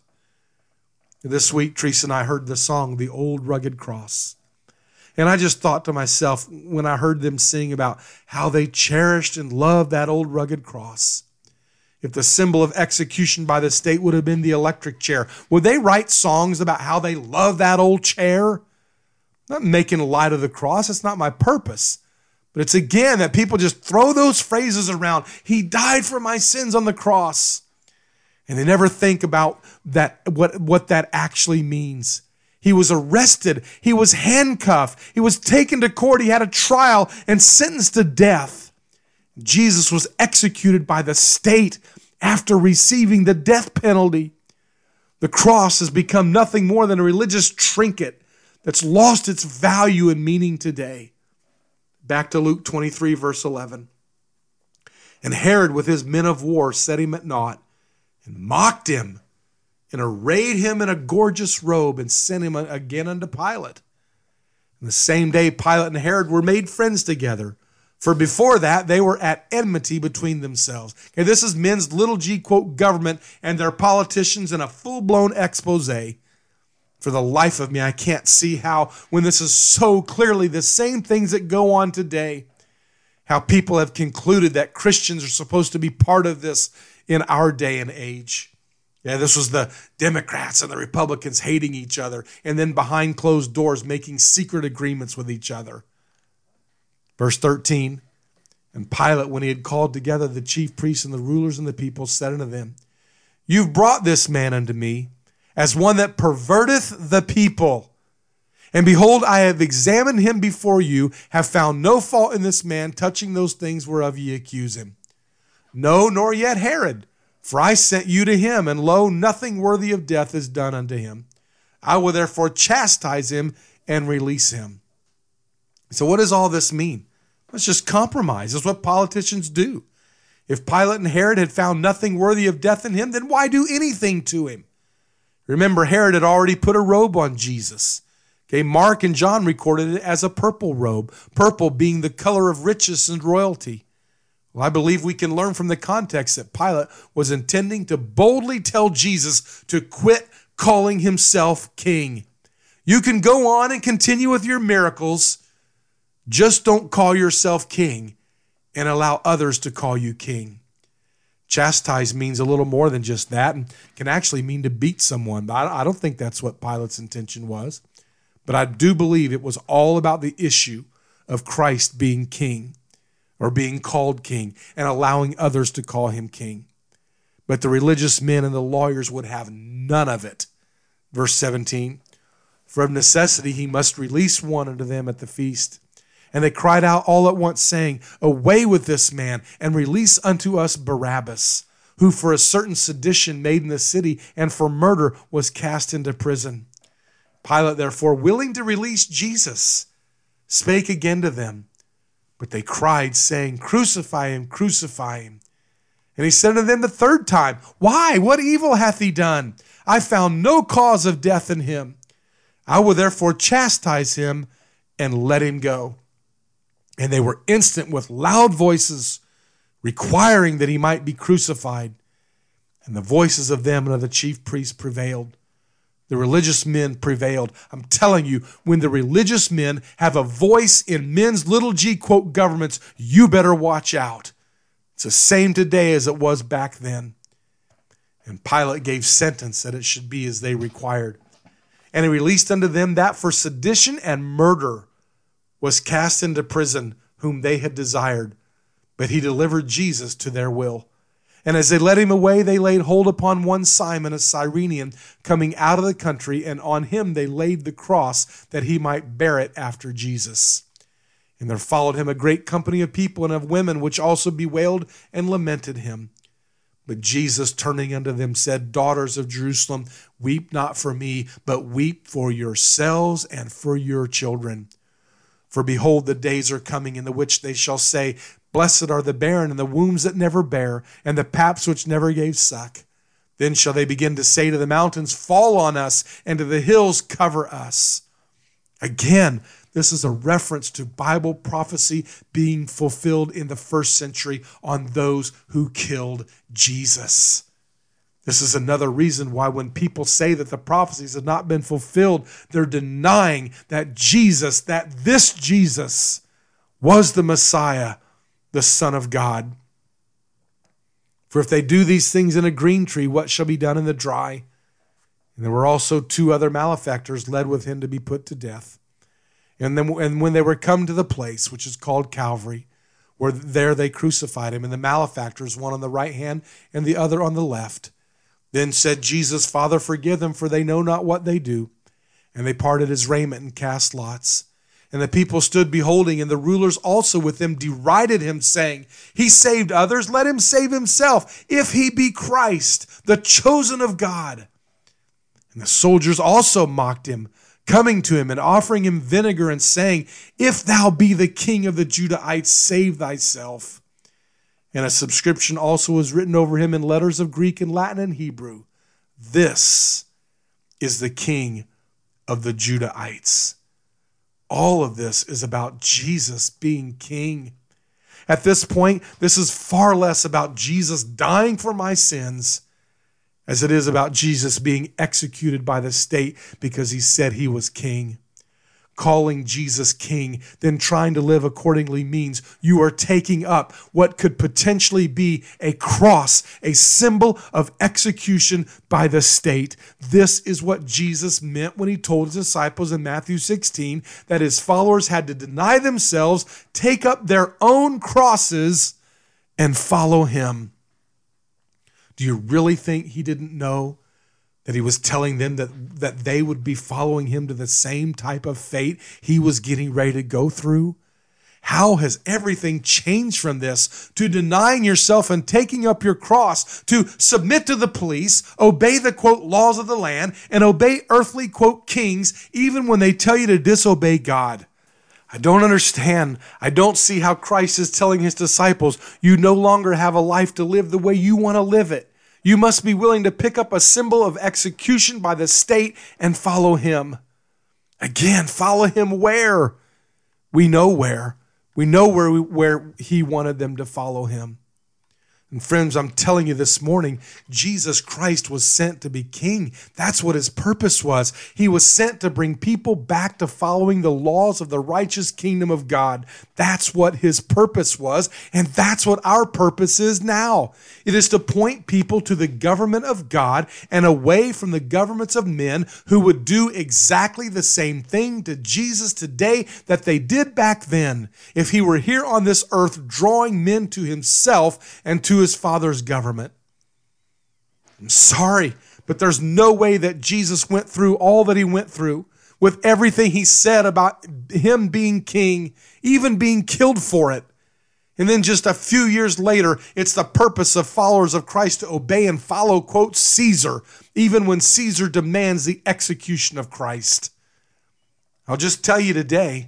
This week, Teresa and I heard the song, The Old Rugged Cross. And I just thought to myself when I heard them sing about how they cherished and loved that old rugged cross. If the symbol of execution by the state would have been the electric chair, would they write songs about how they love that old chair? I'm not making light of the cross. It's not my purpose. But it's again that people just throw those phrases around. He died for my sins on the cross. And they never think about that, what that actually means. He was arrested. He was handcuffed. He was taken to court. He had a trial and sentenced to death. Jesus was executed by the state after receiving the death penalty. The cross has become nothing more than a religious trinket that's lost its value and meaning today. Back to Luke 23, verse 11. And Herod with his men of war set him at naught and mocked him and arrayed him in a gorgeous robe and sent him again unto Pilate. And the same day Pilate and Herod were made friends together. For before that, they were at enmity between themselves. Okay, this is men's little g, quote, government and their politicians in a full-blown expose. For the life of me, I can't see how, when this is so clearly the same things that go on today, how people have concluded that Christians are supposed to be part of this in our day and age. Yeah, this was the Democrats and the Republicans hating each other and then behind closed doors making secret agreements with each other. Verse 13, and Pilate, when he had called together the chief priests and the rulers and the people, said unto them, You've brought this man unto me as one that perverteth the people. And behold, I have examined him before you, have found no fault in this man touching those things whereof ye accuse him. No, nor yet Herod, for I sent you to him, and lo, nothing worthy of death is done unto him. I will therefore chastise him and release him. So what does all this mean? Let's just compromise. That's what politicians do. If Pilate and Herod had found nothing worthy of death in him, then why do anything to him? Remember, Herod had already put a robe on Jesus. Okay, Mark and John recorded it as a purple robe, purple being the color of riches and royalty. Well, I believe we can learn from the context that Pilate was intending to boldly tell Jesus to quit calling himself king. You can go on and continue with your miracles, just don't call yourself king and allow others to call you king. Chastise means a little more than just that and can actually mean to beat someone. But I don't think that's what Pilate's intention was. But I do believe it was all about the issue of Christ being king or being called king and allowing others to call him king. But the religious men and the lawyers would have none of it. Verse 17, for of necessity he must release one unto them at the feast. And they cried out all at once, saying, "Away with this man, and release unto us Barabbas, who for a certain sedition made in the city, and for murder was cast into prison." Pilate, therefore, willing to release Jesus, spake again to them. But they cried, saying, "Crucify him, crucify him." And he said unto them the third time, "Why? What evil hath he done? I found no cause of death in him. I will therefore chastise him, and let him go." And they were instant with loud voices, requiring that he might be crucified. And the voices of them and of the chief priests prevailed. The religious men prevailed. I'm telling you, when the religious men have a voice in men's little g, quote, governments, you better watch out. It's the same today as it was back then. And Pilate gave sentence that it should be as they required. And he released unto them that for sedition and murder was cast into prison, whom they had desired. But he delivered Jesus to their will. And as they led him away, they laid hold upon one Simon, a Cyrenian, coming out of the country, and on him they laid the cross, that he might bear it after Jesus. And there followed him a great company of people and of women, which also bewailed and lamented him. But Jesus, turning unto them, said, "Daughters of Jerusalem, weep not for me, but weep for yourselves and for your children. For behold, the days are coming in the which they shall say, Blessed are the barren and the wombs that never bare, and the paps which never gave suck. Then shall they begin to say to the mountains, Fall on us, and to the hills, cover us." Again, this is a reference to Bible prophecy being fulfilled in the first century on those who killed Jesus. This is another reason why when people say that the prophecies have not been fulfilled, they're denying that this Jesus was the Messiah, the Son of God. For if they do these things in a green tree, what shall be done in the dry? And there were also 2 other malefactors led with him to be put to death. And when they were come to the place which is called Calvary, where there they crucified him, and the malefactors, one on the right hand and the other on the left. Then said Jesus, "Father, forgive them, for they know not what they do." And they parted his raiment and cast lots. And the people stood beholding, and the rulers also with them derided him, saying, "He saved others, let him save himself, if he be Christ, the chosen of God." And the soldiers also mocked him, coming to him and offering him vinegar and saying, "If thou be the king of the Judahites, save thyself." And a subscription also was written over him in letters of Greek and Latin and Hebrew. "This is the king of the Judahites." All of this is about Jesus being king. At this point, this is far less about Jesus dying for my sins as it is about Jesus being executed by the state because he said he was king. Calling Jesus king, then trying to live accordingly means you are taking up what could potentially be a cross, a symbol of execution by the state. This is what Jesus meant when he told his disciples in Matthew 16 that his followers had to deny themselves, take up their own crosses, and follow him. Do you really think he didn't know that he was telling them that they would be following him to the same type of fate he was getting ready to go through? How has everything changed from this to denying yourself and taking up your cross, to submit to the police, obey the, quote, laws of the land, and obey earthly, quote, kings, even when they tell you to disobey God? I don't understand. I don't see how Christ is telling his disciples, you no longer have a life to live the way you want to live it. You must be willing to pick up a symbol of execution by the state and follow him. Again, follow him where? We know where. We know where he wanted them to follow him. And friends, I'm telling you this morning, Jesus Christ was sent to be king. That's what his purpose was. He was sent to bring people back to following the laws of the righteous kingdom of God. That's what his purpose was, and that's what our purpose is now. It is to point people to the government of God and away from the governments of men who would do exactly the same thing to Jesus today that they did back then, if he were here on this earth drawing men to himself and to his Father's government. I'm sorry, but there's no way that Jesus went through all that he went through with everything he said about him being king, even being killed for it. And then just a few years later, it's the purpose of followers of Christ to obey and follow, quote, Caesar, even when Caesar demands the execution of Christ. I'll just tell you today,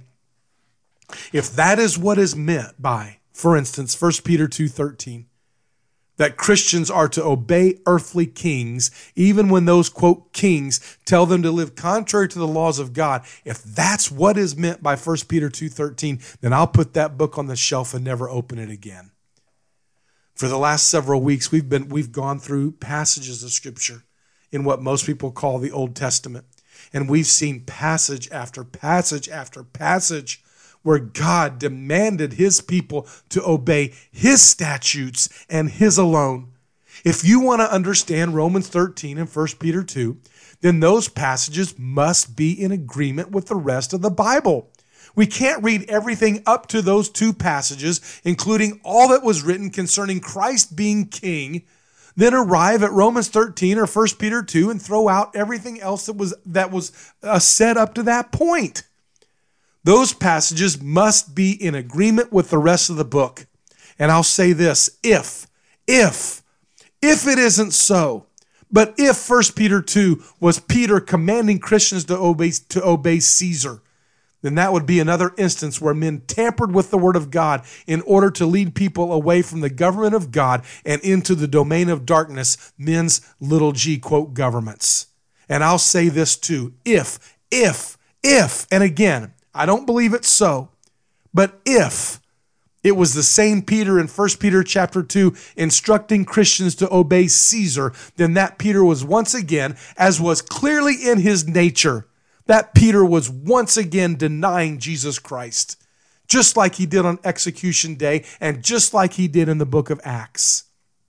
if that is what is meant by, for instance, 1 Peter 2:13, that Christians are to obey earthly kings, even when those, quote, kings tell them to live contrary to the laws of God. If that's what is meant by 1 Peter 2:13, then I'll put that book on the shelf and never open it again. For the last several weeks, we've gone through passages of Scripture in what most people call the Old Testament. And we've seen passage after passage after passage where God demanded his people to obey his statutes and his alone. If you want to understand Romans 13 and 1 Peter 2, then those passages must be in agreement with the rest of the Bible. We can't read everything up to those two passages, including all that was written concerning Christ being king, then arrive at Romans 13 or 1 Peter 2 and throw out everything else that was said up to that point. Those passages must be in agreement with the rest of the book. And I'll say this, if it isn't so, but if 1 Peter 2 was Peter commanding Christians to obey Caesar, then that would be another instance where men tampered with the word of God in order to lead people away from the government of God and into the domain of darkness, men's little g, quote, governments. And I'll say this too, if, and again, I don't believe it's so, but if it was the same Peter in 1 Peter chapter 2 instructing Christians to obey Caesar, then that Peter was once again, as was clearly in his nature, that Peter was once again denying Jesus Christ, just like he did on execution day and just like he did in the book of Acts.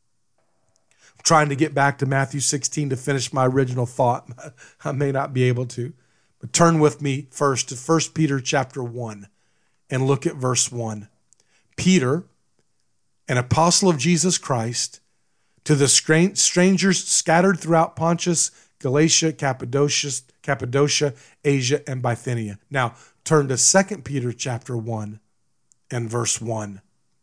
I'm trying to get back to Matthew 16 to finish my original thought. I may not be able to. But turn with me first to 1 Peter chapter 1 and look at verse 1. Peter, an apostle of Jesus Christ, to the strangers scattered throughout Pontus, Galatia, Cappadocia, Asia, and Bithynia. Now, turn to 2 Peter chapter 1 and verse 1.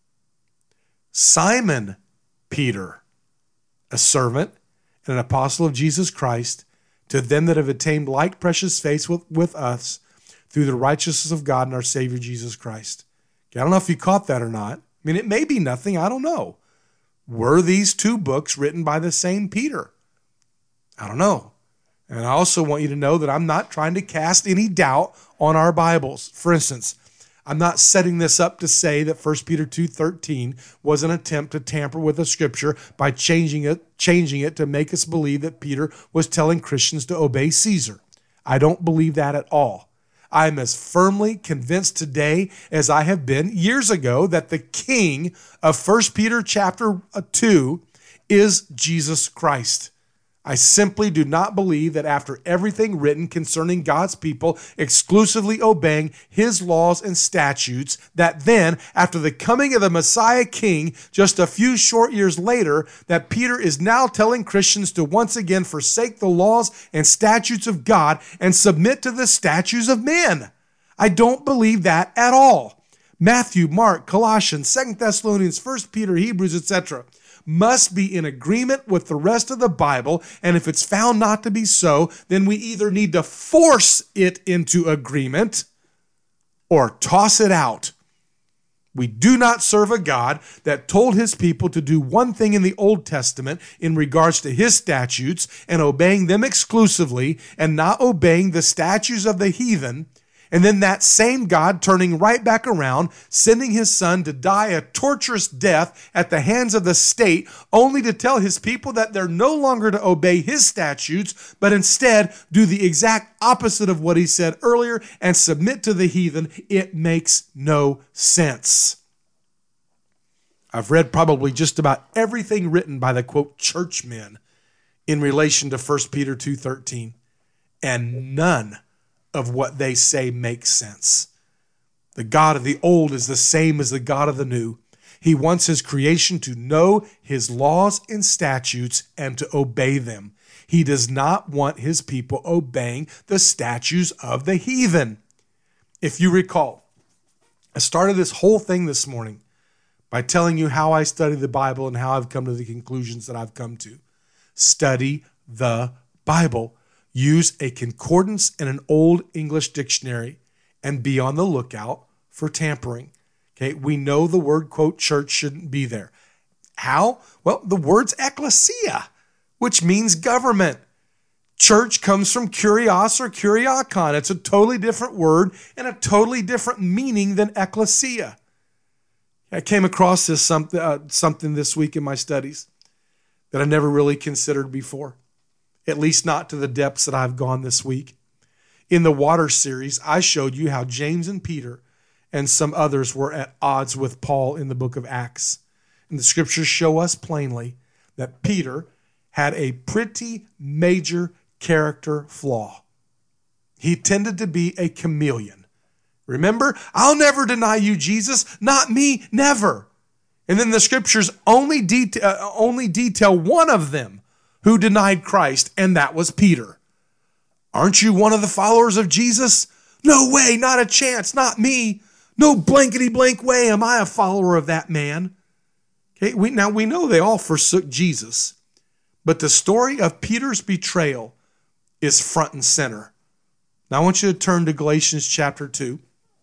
Simon Peter, a servant and an apostle of Jesus Christ, to them that have attained like precious faith with us through the righteousness of God and our Savior Jesus Christ. Okay, I don't know if you caught that or not. I mean, it may be nothing. I don't know. Were these two books written by the same Peter? I don't know. And I also want you to know that I'm not trying to cast any doubt on our Bibles. For instance, I'm not setting this up to say that 1 Peter 2:13 was an attempt to tamper with the Scripture by changing it to make us believe that Peter was telling Christians to obey Caesar. I don't believe that at all. I'm as firmly convinced today as I have been years ago that the king of 1 Peter chapter 2 is Jesus Christ. I simply do not believe that after everything written concerning God's people exclusively obeying his laws and statutes, that then, after the coming of the Messiah King just a few short years later, that Peter is now telling Christians to once again forsake the laws and statutes of God and submit to the statutes of men. I don't believe that at all. Matthew, Mark, Colossians, 2 Thessalonians, 1 Peter, Hebrews, etc. must be in agreement with the rest of the Bible, and if it's found not to be so, then we either need to force it into agreement or toss it out. We do not serve a God that told his people to do one thing in the Old Testament in regards to his statutes and obeying them exclusively and not obeying the statutes of the heathen, and then that same God turning right back around, sending his son to die a torturous death at the hands of the state, only to tell his people that they're no longer to obey his statutes, but instead do the exact opposite of what he said earlier and submit to the heathen. It makes no sense. I've read probably just about everything written by the, quote, churchmen in relation to 1 Peter 2:13, and none of what they say makes sense. The God of the old is the same as the God of the new. He wants his creation to know his laws and statutes and to obey them. He does not want his people obeying the statutes of the heathen. If you recall, I started this whole thing this morning by telling you how I study the Bible and how I've come to the conclusions that I've come to. Study the Bible. Use a concordance and an old English dictionary and be on the lookout for tampering. Okay, we know the word, quote, church shouldn't be there. How? Well, the word's ecclesia, which means government. Church comes from kurios or kuriakon. It's a totally different word and a totally different meaning than ecclesia. I came across this something this week in my studies that I never really considered before, at least not to the depths that I've gone this week. In the water series, I showed you how James and Peter and some others were at odds with Paul in the book of Acts. And the scriptures show us plainly that Peter had a pretty major character flaw. He tended to be a chameleon. Remember, I'll never deny you, Jesus. Not me, never. And then the scriptures only detail one of them who denied Christ, and that was Peter. Aren't you one of the followers of Jesus? No way, not a chance, not me. No blankety blank way am I a follower of that man. Okay, we know they all forsook Jesus, but the story of Peter's betrayal is front and center. Now I want you to turn to Galatians chapter 2.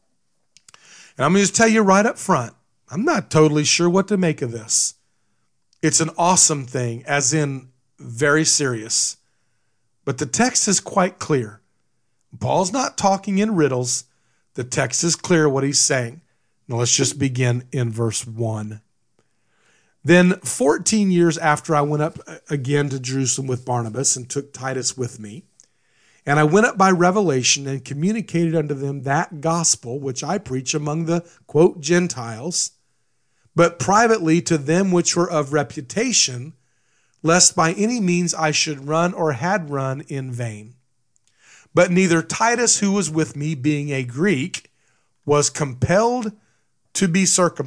And I'm going to just tell you right up front, I'm not totally sure what to make of this. It's an awesome thing, as in very serious. But the text is quite clear. Paul's not talking in riddles. The text is clear what he's saying. Now let's just begin in verse 1. Then 14 years after I went up again to Jerusalem with Barnabas and took Titus with me, and I went up by revelation and communicated unto them that gospel which I preach among the, quote, Gentiles, but privately to them which were of reputation, lest by any means I should run or had run in vain. But neither Titus, who was with me, being a Greek, was compelled to be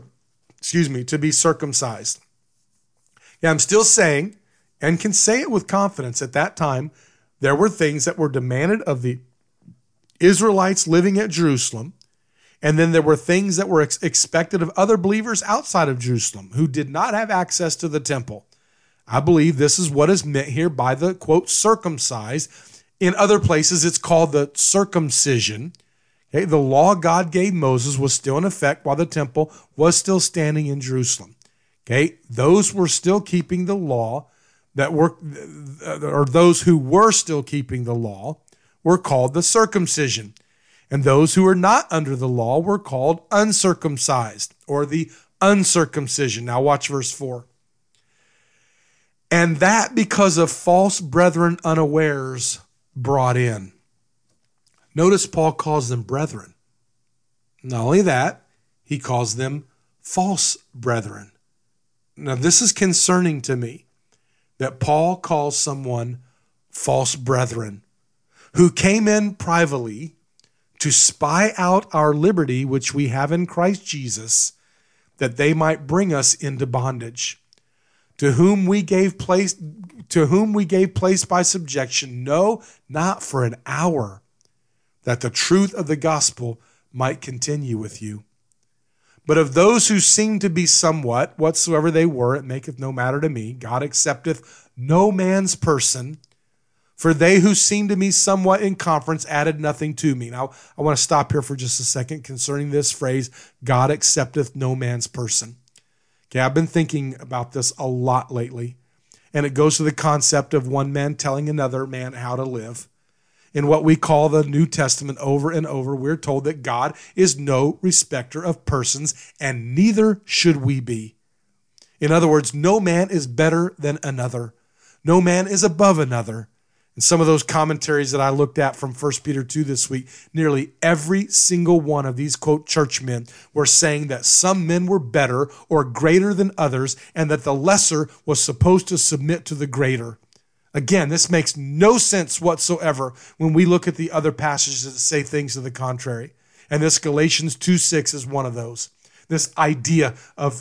circumcised. Yeah, I'm still saying, and can say it with confidence, at that time, there were things that were demanded of the Israelites living at Jerusalem, and then there were things that were expected of other believers outside of Jerusalem who did not have access to the temple. I believe this is what is meant here by the, quote, circumcised. In other places, it's called the circumcision. Okay, the law God gave Moses was still in effect while the temple was still standing in Jerusalem. Okay, those were still keeping the law or those who were still keeping the law were called the circumcision. And those who were not under the law were called uncircumcised, or the uncircumcision. Now watch verse 4. And that because of false brethren unawares brought in. Notice Paul calls them brethren. Not only that, he calls them false brethren. Now this is concerning to me, that Paul calls someone false brethren who came in privately to spy out our liberty which we have in Christ Jesus, that they might bring us into bondage, to whom we gave place by subjection, no, not for an hour, that the truth of the gospel might continue with you. But of those who seem to be somewhat, whatsoever they were, it maketh no matter to me. God accepteth no man's person, for they who seemed to me somewhat in conference added nothing to me. Now, I want to stop here for just a second concerning this phrase, God accepteth no man's person. Okay, I've been thinking about this a lot lately, and it goes to the concept of one man telling another man how to live. In what we call the New Testament, over and over, we're told that God is no respecter of persons, and neither should we be. In other words, no man is better than another. No man is above another. In some of those commentaries that I looked at from 1 Peter 2 this week, nearly every single one of these, quote, churchmen were saying that some men were better or greater than others, and that the lesser was supposed to submit to the greater. Again, this makes no sense whatsoever when we look at the other passages that say things to the contrary. And this Galatians 2:6 is one of those. This idea of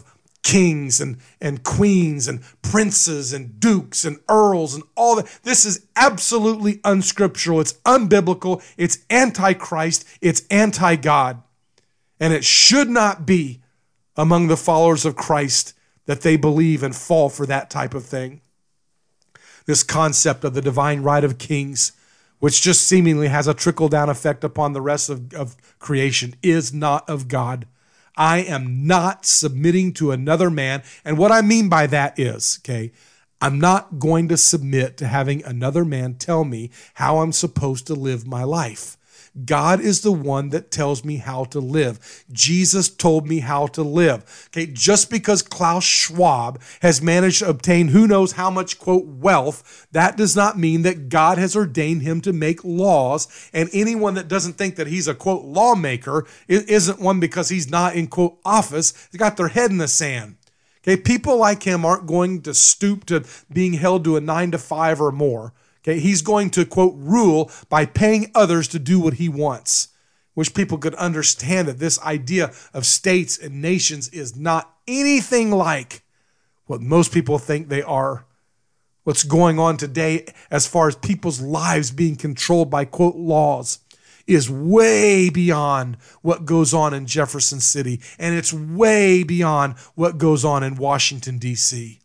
kings and queens and princes and dukes and earls and all that. This is absolutely unscriptural. It's unbiblical. It's anti-Christ. It's anti-God. And it should not be among the followers of Christ that they believe and fall for that type of thing. This concept of the divine right of kings, which just seemingly has a trickle-down effect upon the rest of creation, is not of God. I am not submitting to another man. And what I mean by that is, I'm not going to submit to having another man tell me how I'm supposed to live my life. God is the one that tells me how to live. Jesus told me how to live. Just because Klaus Schwab has managed to obtain who knows how much, quote, wealth, that does not mean that God has ordained him to make laws. And anyone that doesn't think that he's a, quote, lawmaker isn't one because he's not in, quote, office. They got their head in the sand. People like him aren't going to stoop to being held to a 9 to 5 or more. He's going to, quote, rule by paying others to do what he wants. Wish people could understand that this idea of states and nations is not anything like what most people think they are. What's going on today as far as people's lives being controlled by, quote, laws is way beyond what goes on in Jefferson City, and it's way beyond what goes on in Washington, D.C.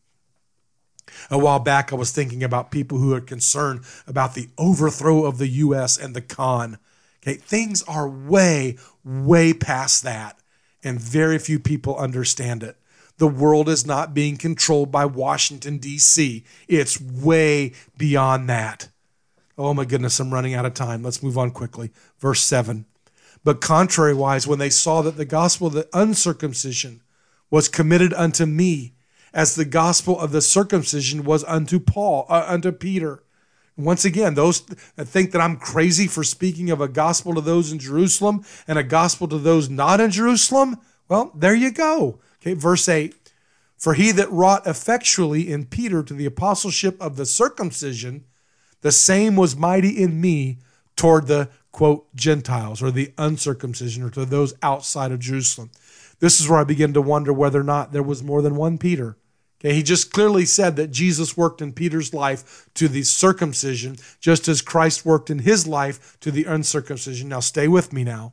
A while back, I was thinking about people who are concerned about the overthrow of the U.S. and the Khan. Things are way, way past that, and very few people understand it. The world is not being controlled by Washington, D.C. It's way beyond that. Oh my goodness, I'm running out of time. Let's move on quickly. Verse 7. But contrariwise, when they saw that the gospel of the uncircumcision was committed unto me, as the gospel of the circumcision was unto Peter. Once again, those that think that I'm crazy for speaking of a gospel to those in Jerusalem and a gospel to those not in Jerusalem, well, there you go. Verse 8. For he that wrought effectually in Peter to the apostleship of the circumcision, the same was mighty in me toward the, quote, Gentiles, or the uncircumcision, or to those outside of Jerusalem. This is where I begin to wonder whether or not there was more than one Peter. He just clearly said that Jesus worked in Peter's life to the circumcision, just as Christ worked in his life to the uncircumcision. Now stay with me now.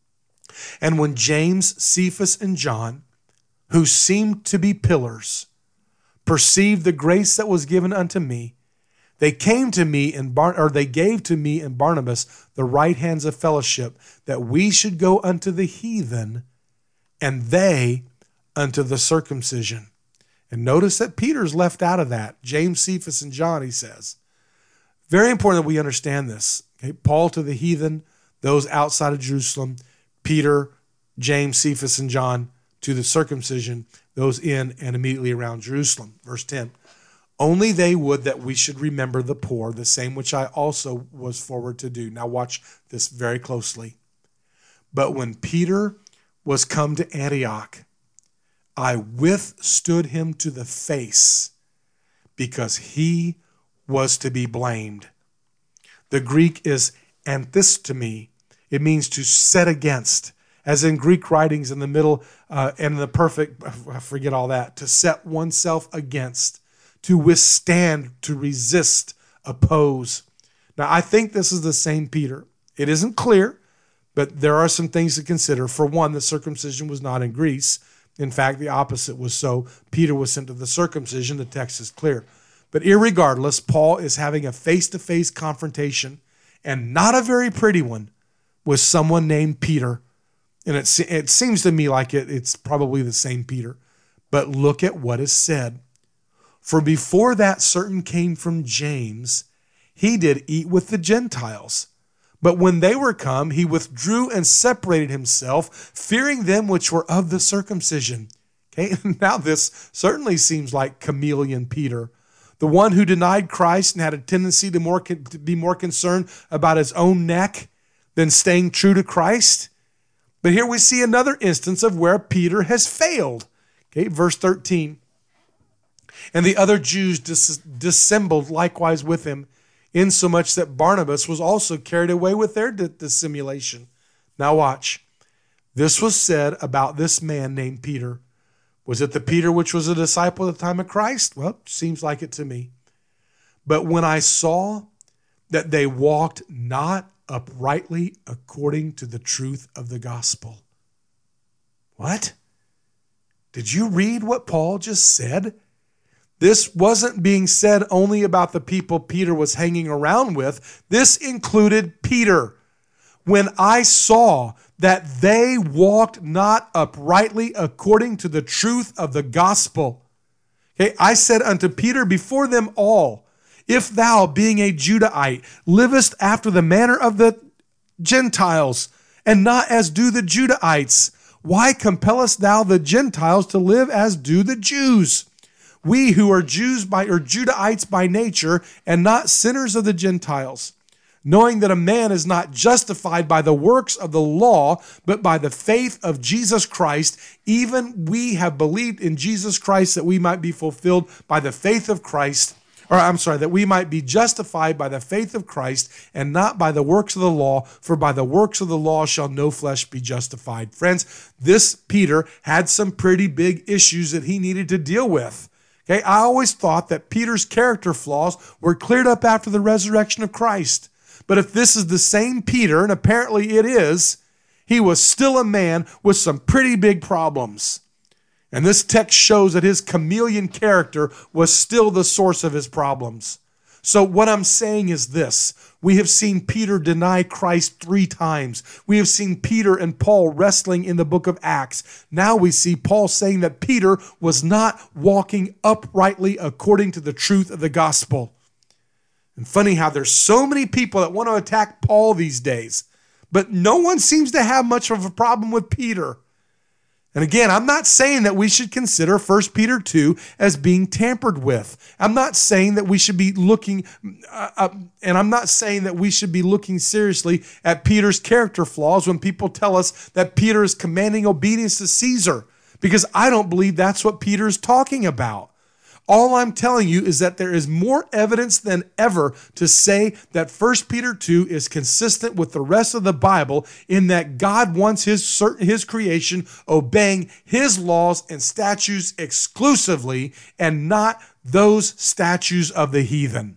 And when James, Cephas, and John, who seemed to be pillars, perceived the grace that was given unto me, they came to me they gave to me and Barnabas the right hands of fellowship, that we should go unto the heathen, and they unto the circumcision. And notice that Peter's left out of that. James, Cephas, and John, he says. Very important that we understand this. Paul to the heathen, those outside of Jerusalem. Peter, James, Cephas, and John to the circumcision, those in and immediately around Jerusalem. Verse 10. Only they would that we should remember the poor, the same which I also was forward to do. Now watch this very closely. But when Peter was come to Antioch, I withstood him to the face, because he was to be blamed. The Greek is anthistemi. It means to set against, as in Greek writings in the middle and the perfect, I forget all that, to set oneself against, to withstand, to resist, oppose. Now, I think this is the same Peter. It isn't clear, but there are some things to consider. For one, the circumcision was not in Greece. In fact, the opposite was so. Peter was sent to the circumcision. The text is clear. But irregardless, Paul is having a face-to-face confrontation, and not a very pretty one, with someone named Peter. And it seems to me like it's probably the same Peter. But look at what is said. For before that certain came from James, he did eat with the Gentiles. But when they were come, he withdrew and separated himself, fearing them which were of the circumcision. Now this certainly seems like chameleon Peter, the one who denied Christ and had a tendency to be more concerned about his own neck than staying true to Christ. But here we see another instance of where Peter has failed. Verse 13. And the other Jews dissembled likewise with him, insomuch that Barnabas was also carried away with their dissimulation. Now watch. This was said about this man named Peter, Was it the Peter which was a disciple at the time of Christ? Well, seems like it to me. But when I saw that they walked not uprightly according to the truth of the gospel. What? Did you read what Paul just said? This wasn't being said only about the people Peter was hanging around with. This included Peter. When I saw that they walked not uprightly according to the truth of the gospel. Okay, I said unto Peter before them all, if thou, being a Judahite, livest after the manner of the Gentiles, and not as do the Judahites, why compellest thou the Gentiles to live as do the Jews? We who are Jews or Judahites by nature, and not sinners of the Gentiles, knowing that a man is not justified by the works of the law, but by the faith of Jesus Christ, even we have believed in Jesus Christ that we might be fulfilled by the faith of Christ, that we might be justified by the faith of Christ and not by the works of the law, for by the works of the law shall no flesh be justified. Friends, this Peter had some pretty big issues that he needed to deal with. Okay, I always thought that Peter's character flaws were cleared up after the resurrection of Christ. But if this is the same Peter, and apparently it is, he was still a man with some pretty big problems. And this text shows that his chameleon character was still the source of his problems. So what I'm saying is this. We have seen Peter deny Christ 3 times. We have seen Peter and Paul wrestling in the book of Acts. Now we see Paul saying that Peter was not walking uprightly according to the truth of the gospel. And funny how there's so many people that want to attack Paul these days, but no one seems to have much of a problem with Peter. And again, I'm not saying that we should consider 1 Peter 2 as being tampered with. I'm not saying that we should be looking, and I'm not saying that we should be looking seriously at Peter's character flaws when people tell us that Peter is commanding obedience to Caesar, because I don't believe that's what Peter is talking about. All I'm telling you is that there is more evidence than ever to say that 1 Peter 2 is consistent with the rest of the Bible in that God wants his creation obeying his laws and statutes exclusively and not those statutes of the heathen.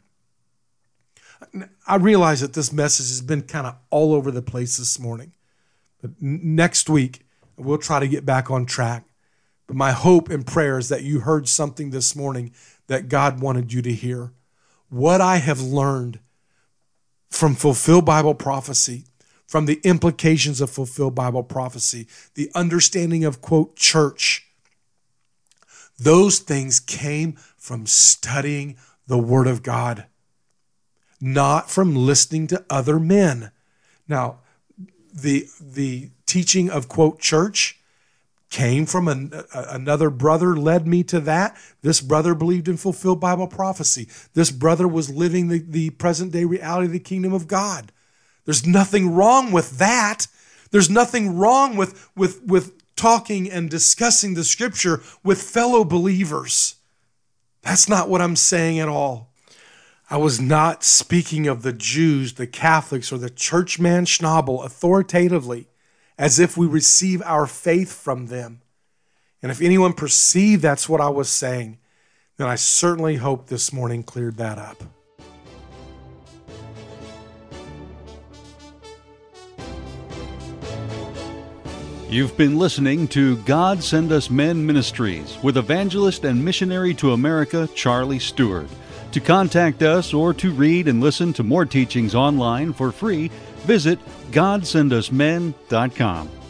I realize that this message has been kind of all over the place this morning, but next week we'll try to get back on track. But my hope and prayer is that you heard something this morning that God wanted you to hear. What I have learned from fulfilled Bible prophecy, from the implications of fulfilled Bible prophecy, the understanding of, quote, church, those things came from studying the Word of God, not from listening to other men. Now, the teaching of, quote, church came from another brother, led me to that. This brother believed in fulfilled Bible prophecy. This brother was living the present day reality of the kingdom of God. There's nothing wrong with that. There's nothing wrong with talking and discussing the scripture with fellow believers. That's not what I'm saying at all. I was not speaking of the Jews, the Catholics, or the churchman Schnabel authoritatively, as if we receive our faith from them. And if anyone perceived that's what I was saying, then I certainly hope this morning cleared that up. You've been listening to God Send Us Men Ministries with evangelist and missionary to America, Charlie Stewart. To contact us or to read and listen to more teachings online for free, visit GodSendUsMen.com.